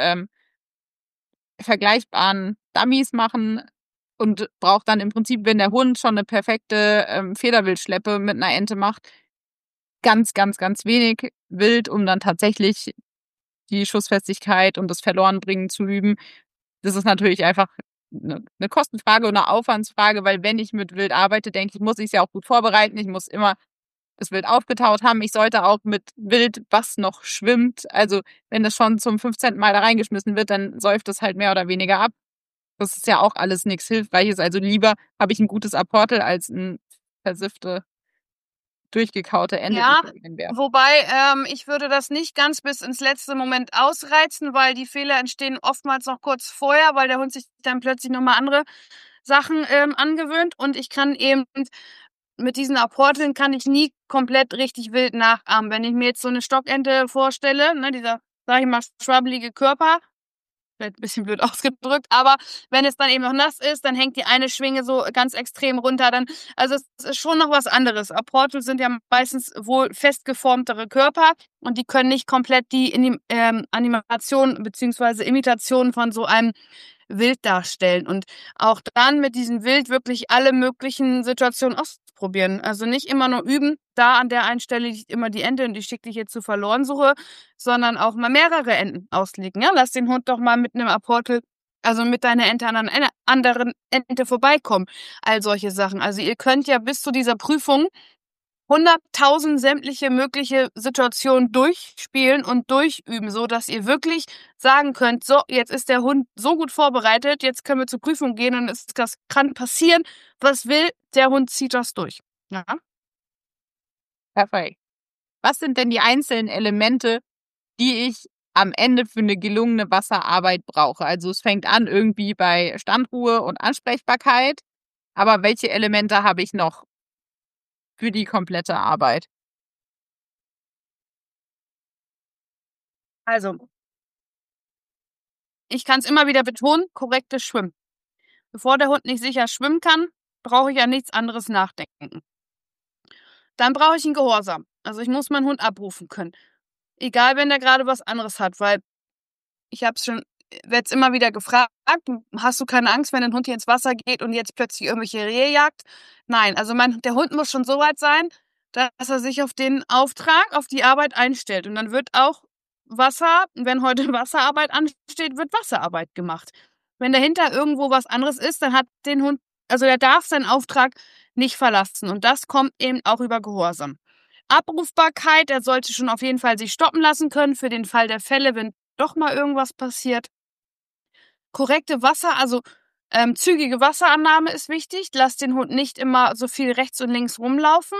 vergleichbaren Dummies machen und braucht dann im Prinzip, wenn der Hund schon eine perfekte Federwildschleppe mit einer Ente macht, ganz, ganz, ganz wenig Wild, um dann tatsächlich die Schussfestigkeit und das Verlorenbringen zu üben. Das ist natürlich einfach eine Kostenfrage und eine Aufwandsfrage, weil wenn ich mit Wild arbeite, denke ich, muss ich es ja auch gut vorbereiten. Ich muss immer das Wild aufgetaut haben. Ich sollte auch mit Wild, was noch schwimmt, also wenn das schon zum 15. Mal da reingeschmissen wird, dann säuft es halt mehr oder weniger ab. Das ist ja auch alles nichts Hilfreiches. Also lieber habe ich ein gutes Apportel als ein versiffte, durchgekaute Ende. Ja, wobei ich würde das nicht ganz bis ins letzte Moment ausreizen, weil die Fehler entstehen oftmals noch kurz vorher, weil der Hund sich dann plötzlich nochmal andere Sachen angewöhnt. Und ich kann eben mit diesen Apporteln kann ich nie komplett richtig wild nachahmen. Wenn ich mir jetzt so eine Stockente vorstelle, ne, dieser, sag ich mal, schwabbelige Körper, vielleicht ein bisschen blöd ausgedrückt, aber wenn es dann eben noch nass ist, dann hängt die eine Schwinge so ganz extrem runter. Also es ist schon noch was anderes. Apportel sind ja meistens wohl festgeformtere Körper und die können nicht komplett die Animation bzw. Imitation von so einem Wild darstellen. Und auch dann mit diesem Wild wirklich alle möglichen Situationen ausprobieren. Also nicht immer nur üben, da an der einen Stelle liegt immer die Ente und die schicke ich jetzt zu Verlorensuche, sondern auch mal mehrere Enten auslegen. Ja, lass den Hund doch mal mit einem Apportel, also mit deiner Ente an einer anderen Ente vorbeikommen. All solche Sachen. Also ihr könnt ja bis zu dieser Prüfung 100.000 sämtliche mögliche Situationen durchspielen und durchüben, so dass ihr wirklich sagen könnt, so, jetzt ist der Hund so gut vorbereitet, jetzt können wir zur Prüfung gehen und das kann passieren, was will, der Hund zieht das durch. Ja. Perfekt. Was sind denn die einzelnen Elemente, die ich am Ende für eine gelungene Wasserarbeit brauche? Also es fängt an irgendwie bei Standruhe und Ansprechbarkeit, aber welche Elemente habe ich noch für die komplette Arbeit? Also, ich kann es immer wieder betonen, korrektes Schwimmen. Bevor der Hund nicht sicher schwimmen kann, brauche ich an nichts anderes nachdenken. Dann brauche ich einen Gehorsam. Also ich muss meinen Hund abrufen können. Egal, wenn der gerade was anderes hat, weil ich habe es schon, werde es immer wieder gefragt, hast du keine Angst, wenn ein Hund hier ins Wasser geht und jetzt plötzlich irgendwelche Rehe jagt? Nein, also der Hund muss schon so weit sein, dass er sich auf den Auftrag, auf die Arbeit einstellt. Und dann wird auch wenn heute Wasserarbeit ansteht, wird Wasserarbeit gemacht. Wenn dahinter irgendwo was anderes ist, dann hat den Hund, also der darf seinen Auftrag nicht verlassen. Und das kommt eben auch über Gehorsam. Abrufbarkeit, er sollte schon auf jeden Fall sich stoppen lassen können für den Fall der Fälle, wenn doch mal irgendwas passiert. Korrekte zügige Wasserannahme ist wichtig. Lass den Hund nicht immer so viel rechts und links rumlaufen.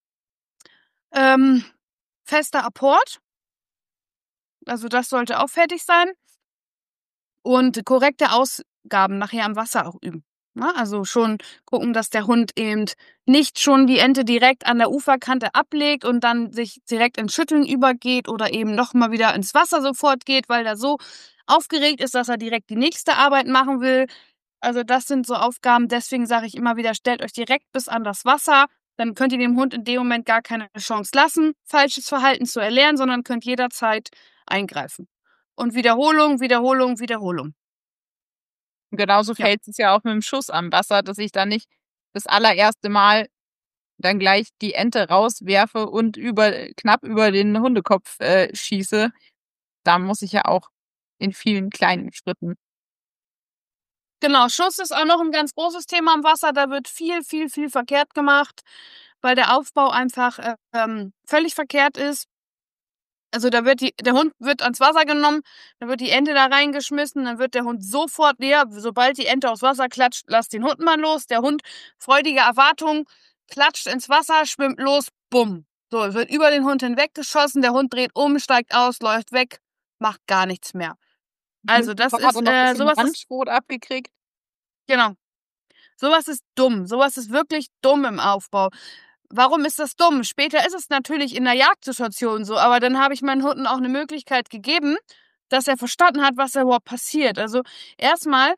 Fester Apport. Also das sollte auch fertig sein. Und korrekte Ausgaben nachher am Wasser auch üben. Na, also schon gucken, dass der Hund eben nicht schon die Ente direkt an der Uferkante ablegt und dann sich direkt ins Schütteln übergeht oder eben nochmal wieder ins Wasser sofort geht, weil er so aufgeregt ist, dass er direkt die nächste Arbeit machen will. Also das sind so Aufgaben, deswegen sage ich immer wieder, stellt euch direkt bis an das Wasser, dann könnt ihr dem Hund in dem Moment gar keine Chance lassen, falsches Verhalten zu erlernen, sondern könnt jederzeit eingreifen. Und Wiederholung, Wiederholung, Wiederholung. Genauso fällt es ja auch mit dem Schuss am Wasser, dass ich dann nicht das allererste Mal dann gleich die Ente rauswerfe und knapp über den Hundekopf schieße. Da muss ich ja auch in vielen kleinen Schritten. Genau, Schuss ist auch noch ein ganz großes Thema am Wasser. Da wird viel, viel, viel verkehrt gemacht, weil der Aufbau einfach völlig verkehrt ist. Also der Hund wird ans Wasser genommen, dann wird die Ente da reingeschmissen, dann wird der Hund sofort sobald die Ente aufs Wasser klatscht, lasst den Hund mal los. Der Hund, freudige Erwartung, klatscht ins Wasser, schwimmt los, bumm. So, es wird über den Hund hinweggeschossen, der Hund dreht um, steigt aus, läuft weg, macht gar nichts mehr. Also das ist sowas. Brandschrot abgekriegt. Genau. Sowas ist dumm. Sowas ist wirklich dumm im Aufbau. Warum ist das dumm? Später ist es natürlich in der Jagdsituation so, aber dann habe ich meinen Hunden auch eine Möglichkeit gegeben, dass er verstanden hat, was da überhaupt passiert. Also erstmal,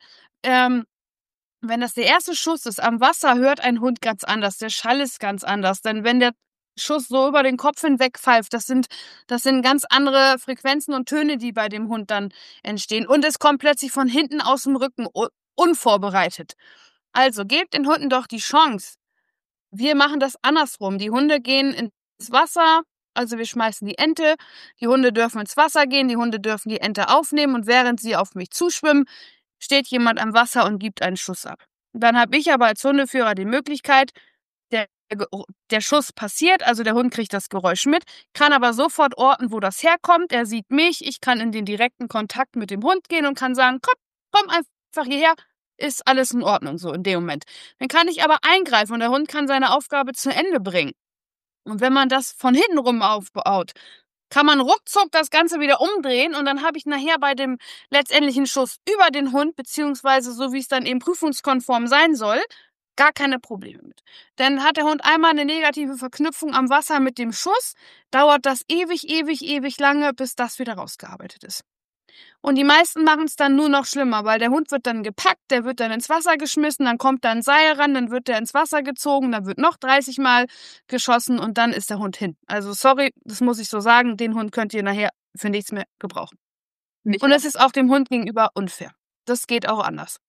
wenn das der erste Schuss ist am Wasser, hört ein Hund ganz anders. Der Schall ist ganz anders. Denn wenn der Schuss so über den Kopf hinweg pfeift, das sind ganz andere Frequenzen und Töne, die bei dem Hund dann entstehen. Und es kommt plötzlich von hinten aus dem Rücken, unvorbereitet. Also gebt den Hunden doch die Chance. Wir machen das andersrum. Die Hunde gehen ins Wasser, also wir schmeißen die Ente. Die Hunde dürfen ins Wasser gehen, die Hunde dürfen die Ente aufnehmen und während sie auf mich zuschwimmen, steht jemand am Wasser und gibt einen Schuss ab. Dann habe ich aber als Hundeführer die Möglichkeit, der Schuss passiert, also der Hund kriegt das Geräusch mit, kann aber sofort orten, wo das herkommt. Er sieht mich, ich kann in den direkten Kontakt mit dem Hund gehen und kann sagen, komm einfach hierher, ist alles in Ordnung so in dem Moment. Dann kann ich aber eingreifen und der Hund kann seine Aufgabe zu Ende bringen. Und wenn man das von hinten rum aufbaut, kann man ruckzuck das Ganze wieder umdrehen und dann habe ich nachher bei dem letztendlichen Schuss über den Hund, beziehungsweise so wie es dann eben prüfungskonform sein soll, gar keine Probleme mit. Denn hat der Hund einmal eine negative Verknüpfung am Wasser mit dem Schuss, dauert das ewig lange, bis das wieder rausgearbeitet ist. Und die meisten machen es dann nur noch schlimmer, weil der Hund wird dann gepackt, der wird dann ins Wasser geschmissen, dann kommt da ein Seil ran, dann wird der ins Wasser gezogen, dann wird noch 30 Mal geschossen und dann ist der Hund hin. Also sorry, das muss ich so sagen, den Hund könnt ihr nachher für nichts mehr gebrauchen. Und es ist auch dem Hund gegenüber unfair. Das geht auch anders.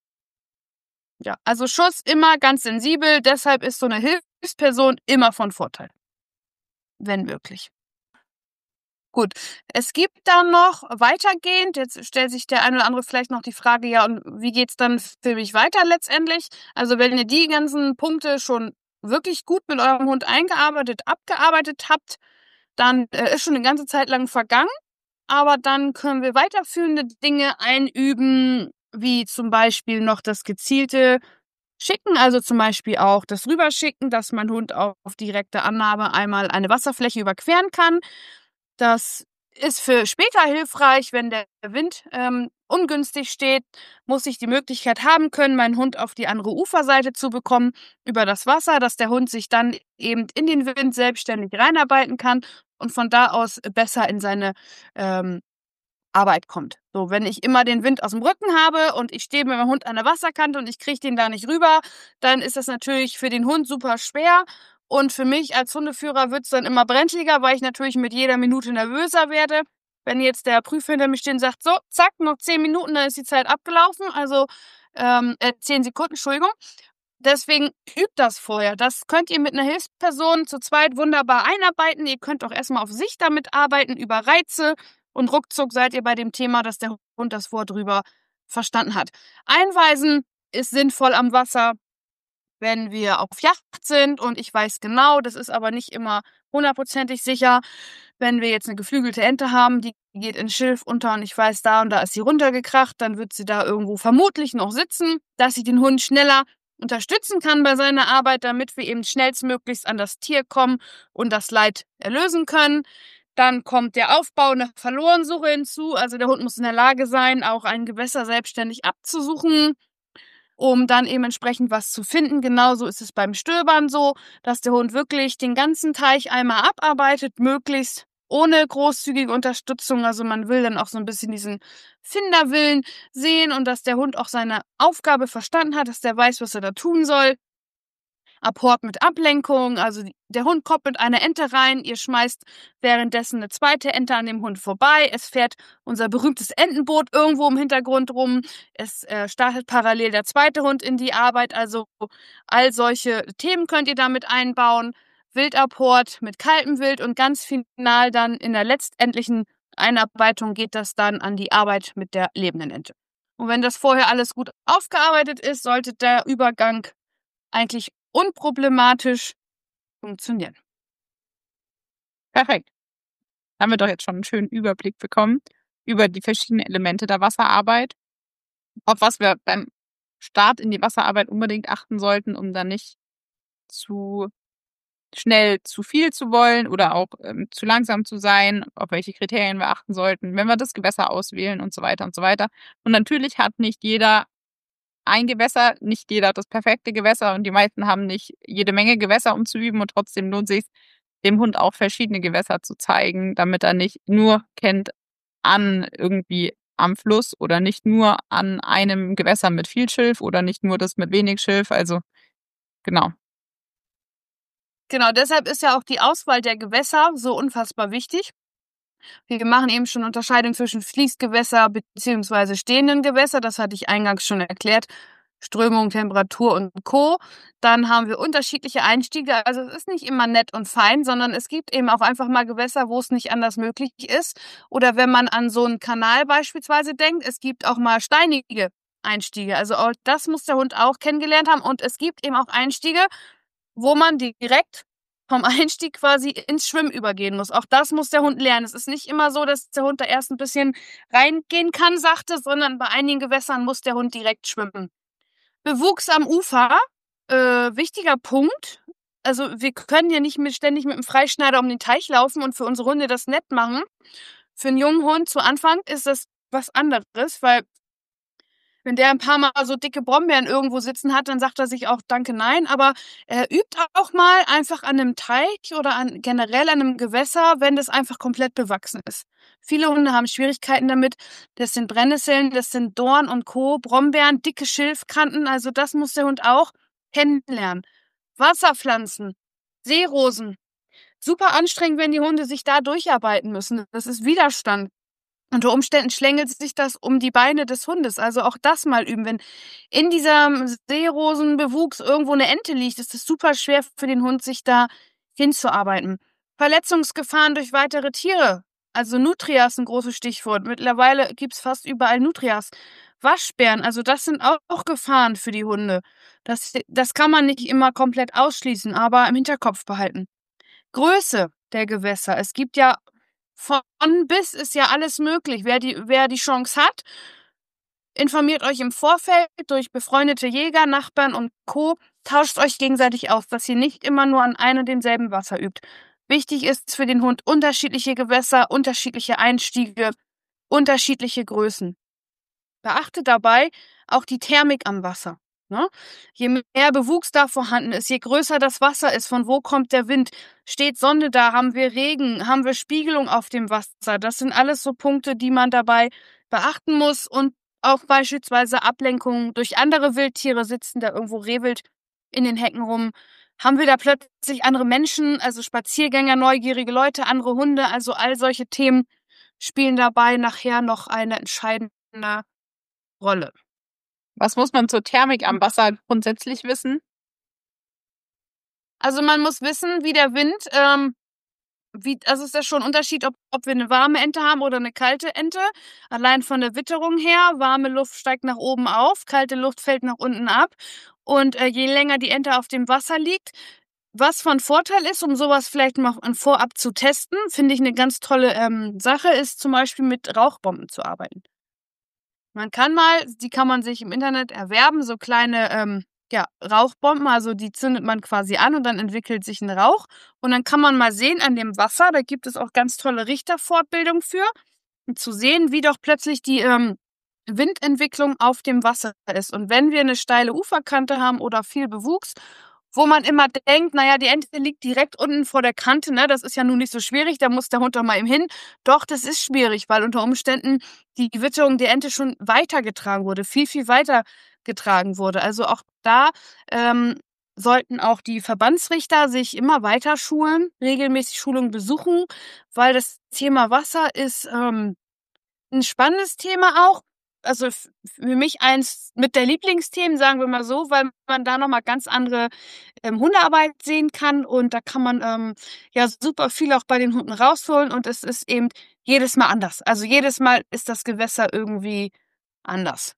Ja, also Schuss immer ganz sensibel, deshalb ist so eine Hilfsperson immer von Vorteil. Wenn möglich. Gut, es gibt dann noch weitergehend, jetzt stellt sich der eine oder andere vielleicht noch die Frage, ja, und wie geht's dann für mich weiter letztendlich? Also wenn ihr die ganzen Punkte schon wirklich gut mit eurem Hund abgearbeitet habt, dann ist schon eine ganze Zeit lang vergangen, aber dann können wir weiterführende Dinge einüben, wie zum Beispiel noch das gezielte Schicken, also zum Beispiel auch das Rüberschicken, dass mein Hund auf direkte Annahme einmal eine Wasserfläche überqueren kann. Das ist für später hilfreich, wenn der Wind ungünstig steht, muss ich die Möglichkeit haben können, meinen Hund auf die andere Uferseite zu bekommen über das Wasser, dass der Hund sich dann eben in den Wind selbstständig reinarbeiten kann und von da aus besser in seine Arbeit kommt. So, wenn ich immer den Wind aus dem Rücken habe und ich stehe mit meinem Hund an der Wasserkante und ich kriege den da nicht rüber, dann ist das natürlich für den Hund super schwer. Und für mich als Hundeführer wird es dann immer brenzliger, weil ich natürlich mit jeder Minute nervöser werde. Wenn jetzt der Prüfer hinter mir steht und sagt, so, zack, noch 10 Minuten, dann ist die Zeit abgelaufen. Also 10 Sekunden, Entschuldigung. Deswegen übt das vorher. Das könnt ihr mit einer Hilfsperson zu zweit wunderbar einarbeiten. Ihr könnt auch erstmal auf sich damit arbeiten, über Reize. Und ruckzuck seid ihr bei dem Thema, dass der Hund das Wort drüber verstanden hat. Einweisen ist sinnvoll am Wasser, wenn wir auf Yacht sind und ich weiß genau, das ist aber nicht immer hundertprozentig sicher, wenn wir jetzt eine geflügelte Ente haben, die geht ins Schilf unter und ich weiß, da und da ist sie runtergekracht, dann wird sie da irgendwo vermutlich noch sitzen, dass ich den Hund schneller unterstützen kann bei seiner Arbeit, damit wir eben schnellstmöglichst an das Tier kommen und das Leid erlösen können. Dann kommt der Aufbau einer Verlorensuche hinzu, also der Hund muss in der Lage sein, auch ein Gewässer selbstständig abzusuchen, um dann eben entsprechend was zu finden. Genauso ist es beim Stöbern so, dass der Hund wirklich den ganzen Teich einmal abarbeitet, möglichst ohne großzügige Unterstützung. Also man will dann auch so ein bisschen diesen Finderwillen sehen und dass der Hund auch seine Aufgabe verstanden hat, dass der weiß, was er da tun soll. Apport mit Ablenkung, also der Hund kommt mit einer Ente rein, ihr schmeißt währenddessen eine zweite Ente an dem Hund vorbei, es fährt unser berühmtes Entenboot irgendwo im Hintergrund rum, es startet parallel der zweite Hund in die Arbeit, also all solche Themen könnt ihr damit einbauen, Wildapport mit kaltem Wild und ganz final dann in der letztendlichen Einarbeitung geht das dann an die Arbeit mit der lebenden Ente. Und wenn das vorher alles gut aufgearbeitet ist, sollte der Übergang eigentlich unproblematisch funktionieren. Perfekt. Haben wir doch jetzt schon einen schönen Überblick bekommen über die verschiedenen Elemente der Wasserarbeit, auf was wir beim Start in die Wasserarbeit unbedingt achten sollten, um dann nicht zu schnell zu viel zu wollen oder auch zu langsam zu sein, auf welche Kriterien wir achten sollten, wenn wir das Gewässer auswählen und so weiter und so weiter. Und natürlich hat nicht jeder ein Gewässer, nicht jeder hat das perfekte Gewässer und die meisten haben nicht jede Menge Gewässer, um zu üben, und trotzdem lohnt sich dem Hund auch verschiedene Gewässer zu zeigen, damit er nicht nur kennt an irgendwie am Fluss oder nicht nur an einem Gewässer mit viel Schilf oder nicht nur das mit wenig Schilf. Also genau. Genau, deshalb ist ja auch die Auswahl der Gewässer so unfassbar wichtig. Wir machen eben schon Unterscheidung zwischen Fließgewässer bzw. stehenden Gewässer. Das hatte ich eingangs schon erklärt. Strömung, Temperatur und Co. Dann haben wir unterschiedliche Einstiege. Also es ist nicht immer nett und fein, sondern es gibt eben auch einfach mal Gewässer, wo es nicht anders möglich ist. Oder wenn man an so einen Kanal beispielsweise denkt, es gibt auch mal steinige Einstiege. Also auch das muss der Hund auch kennengelernt haben. Und es gibt eben auch Einstiege, wo man direkt vom Einstieg quasi ins Schwimmen übergehen muss. Auch das muss der Hund lernen. Es ist nicht immer so, dass der Hund da erst ein bisschen reingehen kann, sachte, sondern bei einigen Gewässern muss der Hund direkt schwimmen. Bewuchs am Ufer, wichtiger Punkt. Also wir können ja nicht ständig mit dem Freischneider um den Teich laufen und für unsere Hunde das nett machen. Für einen jungen Hund zu Anfang ist das was anderes, weil wenn der ein paar Mal so dicke Brombeeren irgendwo sitzen hat, dann sagt er sich auch Danke, nein. Aber er übt auch mal einfach an einem Teich oder generell an einem Gewässer, wenn das einfach komplett bewachsen ist. Viele Hunde haben Schwierigkeiten damit. Das sind Brennnesseln, das sind Dorn und Co., Brombeeren, dicke Schilfkanten. Also das muss der Hund auch kennenlernen. Wasserpflanzen, Seerosen. Super anstrengend, wenn die Hunde sich da durcharbeiten müssen. Das ist Widerstand. Unter Umständen schlängelt sich das um die Beine des Hundes. Also auch das mal üben. Wenn in diesem Seerosenbewuchs irgendwo eine Ente liegt, ist es super schwer für den Hund, sich da hinzuarbeiten. Verletzungsgefahren durch weitere Tiere. Also Nutrias, ein großes Stichwort. Mittlerweile gibt es fast überall Nutrias. Waschbären, also das sind auch Gefahren für die Hunde. Das kann man nicht immer komplett ausschließen, aber im Hinterkopf behalten. Größe der Gewässer. Es gibt ja von bis ist ja alles möglich. Wer die Chance hat, informiert euch im Vorfeld durch befreundete Jäger, Nachbarn und Co. Tauscht euch gegenseitig aus, dass ihr nicht immer nur an einem und demselben Wasser übt. Wichtig ist für den Hund unterschiedliche Gewässer, unterschiedliche Einstiege, unterschiedliche Größen. Beachte dabei auch die Thermik am Wasser. Ne? Je mehr Bewuchs da vorhanden ist, je größer das Wasser ist, von wo kommt der Wind, steht Sonne da, haben wir Regen, haben wir Spiegelung auf dem Wasser. Das sind alles so Punkte, die man dabei beachten muss, und auch beispielsweise Ablenkungen durch andere Wildtiere. Sitzen da irgendwo Rehwild in den Hecken rum. Haben wir da plötzlich andere Menschen, also Spaziergänger, neugierige Leute, andere Hunde, also all solche Themen spielen dabei nachher noch eine entscheidende Rolle. Was muss man zur Thermik am Wasser grundsätzlich wissen? Also man muss wissen, wie der Wind, also ist das schon ein Unterschied, ob wir eine warme Ente haben oder eine kalte Ente. Allein von der Witterung her, warme Luft steigt nach oben auf, kalte Luft fällt nach unten ab. Und je länger die Ente auf dem Wasser liegt, was von Vorteil ist, um sowas vielleicht mal vorab zu testen, finde ich eine ganz tolle Sache, ist zum Beispiel mit Rauchbomben zu arbeiten. Die kann man sich im Internet erwerben, so kleine Rauchbomben, also die zündet man quasi an und dann entwickelt sich ein Rauch. Und dann kann man mal sehen an dem Wasser, da gibt es auch ganz tolle Richterfortbildung für, um zu sehen, wie doch plötzlich die Windentwicklung auf dem Wasser ist. Und wenn wir eine steile Uferkante haben oder viel Bewuchs, wo man immer denkt, naja, die Ente liegt direkt unten vor der Kante, ne? Das ist ja nun nicht so schwierig, da muss der Hund doch mal eben hin. Doch, das ist schwierig, weil unter Umständen die Witterung der Ente schon weitergetragen wurde, viel, viel weitergetragen wurde. Also auch da sollten auch die Verbandsrichter sich immer weiter schulen, regelmäßig Schulungen besuchen, weil das Thema Wasser ist ein spannendes Thema auch. Also für mich eins mit der Lieblingsthemen, sagen wir mal so, weil man da nochmal ganz andere Hundearbeit sehen kann, und da kann man super viel auch bei den Hunden rausholen, und es ist eben jedes Mal anders. Also jedes Mal ist das Gewässer irgendwie anders.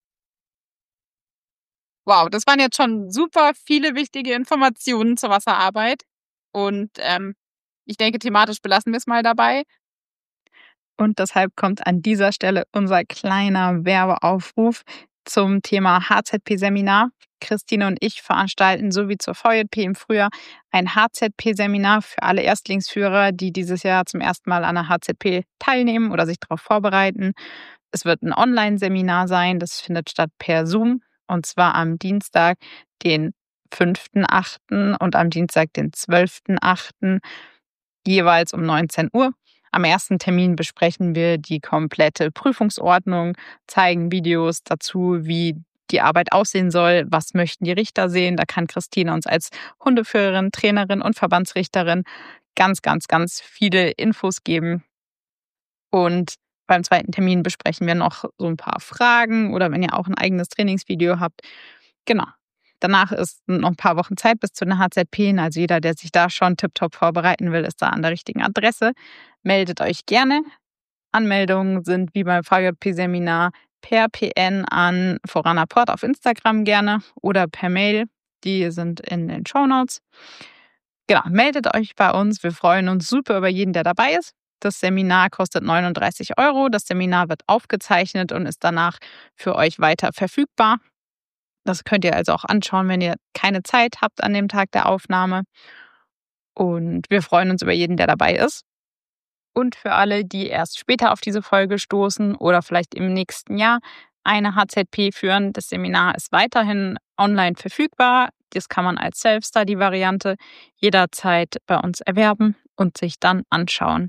Wow, das waren jetzt schon super viele wichtige Informationen zur Wasserarbeit. Und ich denke, thematisch belassen wir es mal dabei. Und deshalb kommt an dieser Stelle unser kleiner Werbeaufruf zum Thema HZP-Seminar. Christine und ich veranstalten, so wie zur VJP im Frühjahr, ein HZP-Seminar für alle Erstlingsführer, die dieses Jahr zum ersten Mal an der HZP teilnehmen oder sich darauf vorbereiten. Es wird ein Online-Seminar sein, das findet statt per Zoom. Und zwar am Dienstag, den 5.8. und am Dienstag, den 12.8. jeweils um 19 Uhr. Am ersten Termin besprechen wir die komplette Prüfungsordnung, zeigen Videos dazu, wie die Arbeit aussehen soll, was möchten die Richter sehen. Da kann Christine uns als Hundeführerin, Trainerin und Verbandsrichterin ganz, ganz, ganz viele Infos geben. Und beim zweiten Termin besprechen wir noch so ein paar Fragen oder wenn ihr auch ein eigenes Trainingsvideo habt. Genau. Danach ist noch ein paar Wochen Zeit bis zu den HZP. Also jeder, der sich da schon tiptop vorbereiten will, ist da an der richtigen Adresse. Meldet euch gerne. Anmeldungen sind wie beim VJP-Seminar per PN an Voranaport auf Instagram gerne oder per Mail. Die sind in den Shownotes. Genau, meldet euch bei uns. Wir freuen uns super über jeden, der dabei ist. Das Seminar kostet 39 Euro. Das Seminar wird aufgezeichnet und ist danach für euch weiter verfügbar. Das könnt ihr also auch anschauen, wenn ihr keine Zeit habt an dem Tag der Aufnahme. Und wir freuen uns über jeden, der dabei ist. Und für alle, die erst später auf diese Folge stoßen oder vielleicht im nächsten Jahr eine HZP führen, das Seminar ist weiterhin online verfügbar. Das kann man als Self-Study-Variante jederzeit bei uns erwerben und sich dann anschauen.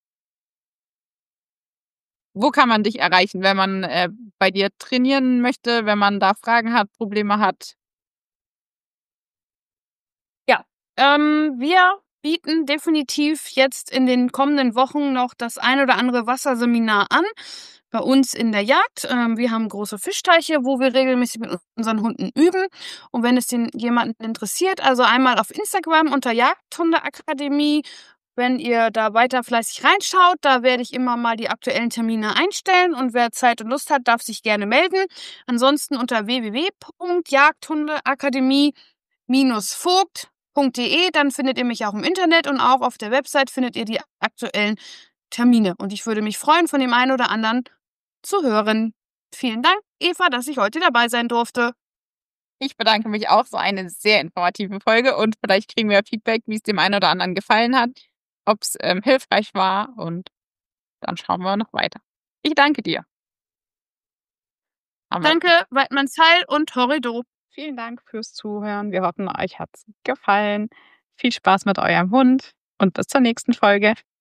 Wo kann man dich erreichen, wenn man bei dir trainieren möchte, wenn man da Fragen hat, Probleme hat? Ja, wir bieten definitiv jetzt in den kommenden Wochen noch das ein oder andere Wasserseminar an. Bei uns in der Jagd. Wir haben große Fischteiche, wo wir regelmäßig mit unseren Hunden üben. Und wenn es den jemanden interessiert, also einmal auf Instagram unter Jagdhundeakademie. Wenn ihr da weiter fleißig reinschaut, da werde ich immer mal die aktuellen Termine einstellen und wer Zeit und Lust hat, darf sich gerne melden. Ansonsten unter www.jagdhundeakademie-vogt.de, dann findet ihr mich auch im Internet und auch auf der Website findet ihr die aktuellen Termine. Und ich würde mich freuen, von dem einen oder anderen zu hören. Vielen Dank, Eva, dass ich heute dabei sein durfte. Ich bedanke mich auch, so eine sehr informative Folge und vielleicht kriegen wir Feedback, wie es dem einen oder anderen gefallen hat, ob es hilfreich war und dann schauen wir noch weiter. Ich danke dir. Danke, Weidmanns Heil und Horrido. Vielen Dank fürs Zuhören. Wir hoffen, euch hat es gefallen. Viel Spaß mit eurem Hund und bis zur nächsten Folge.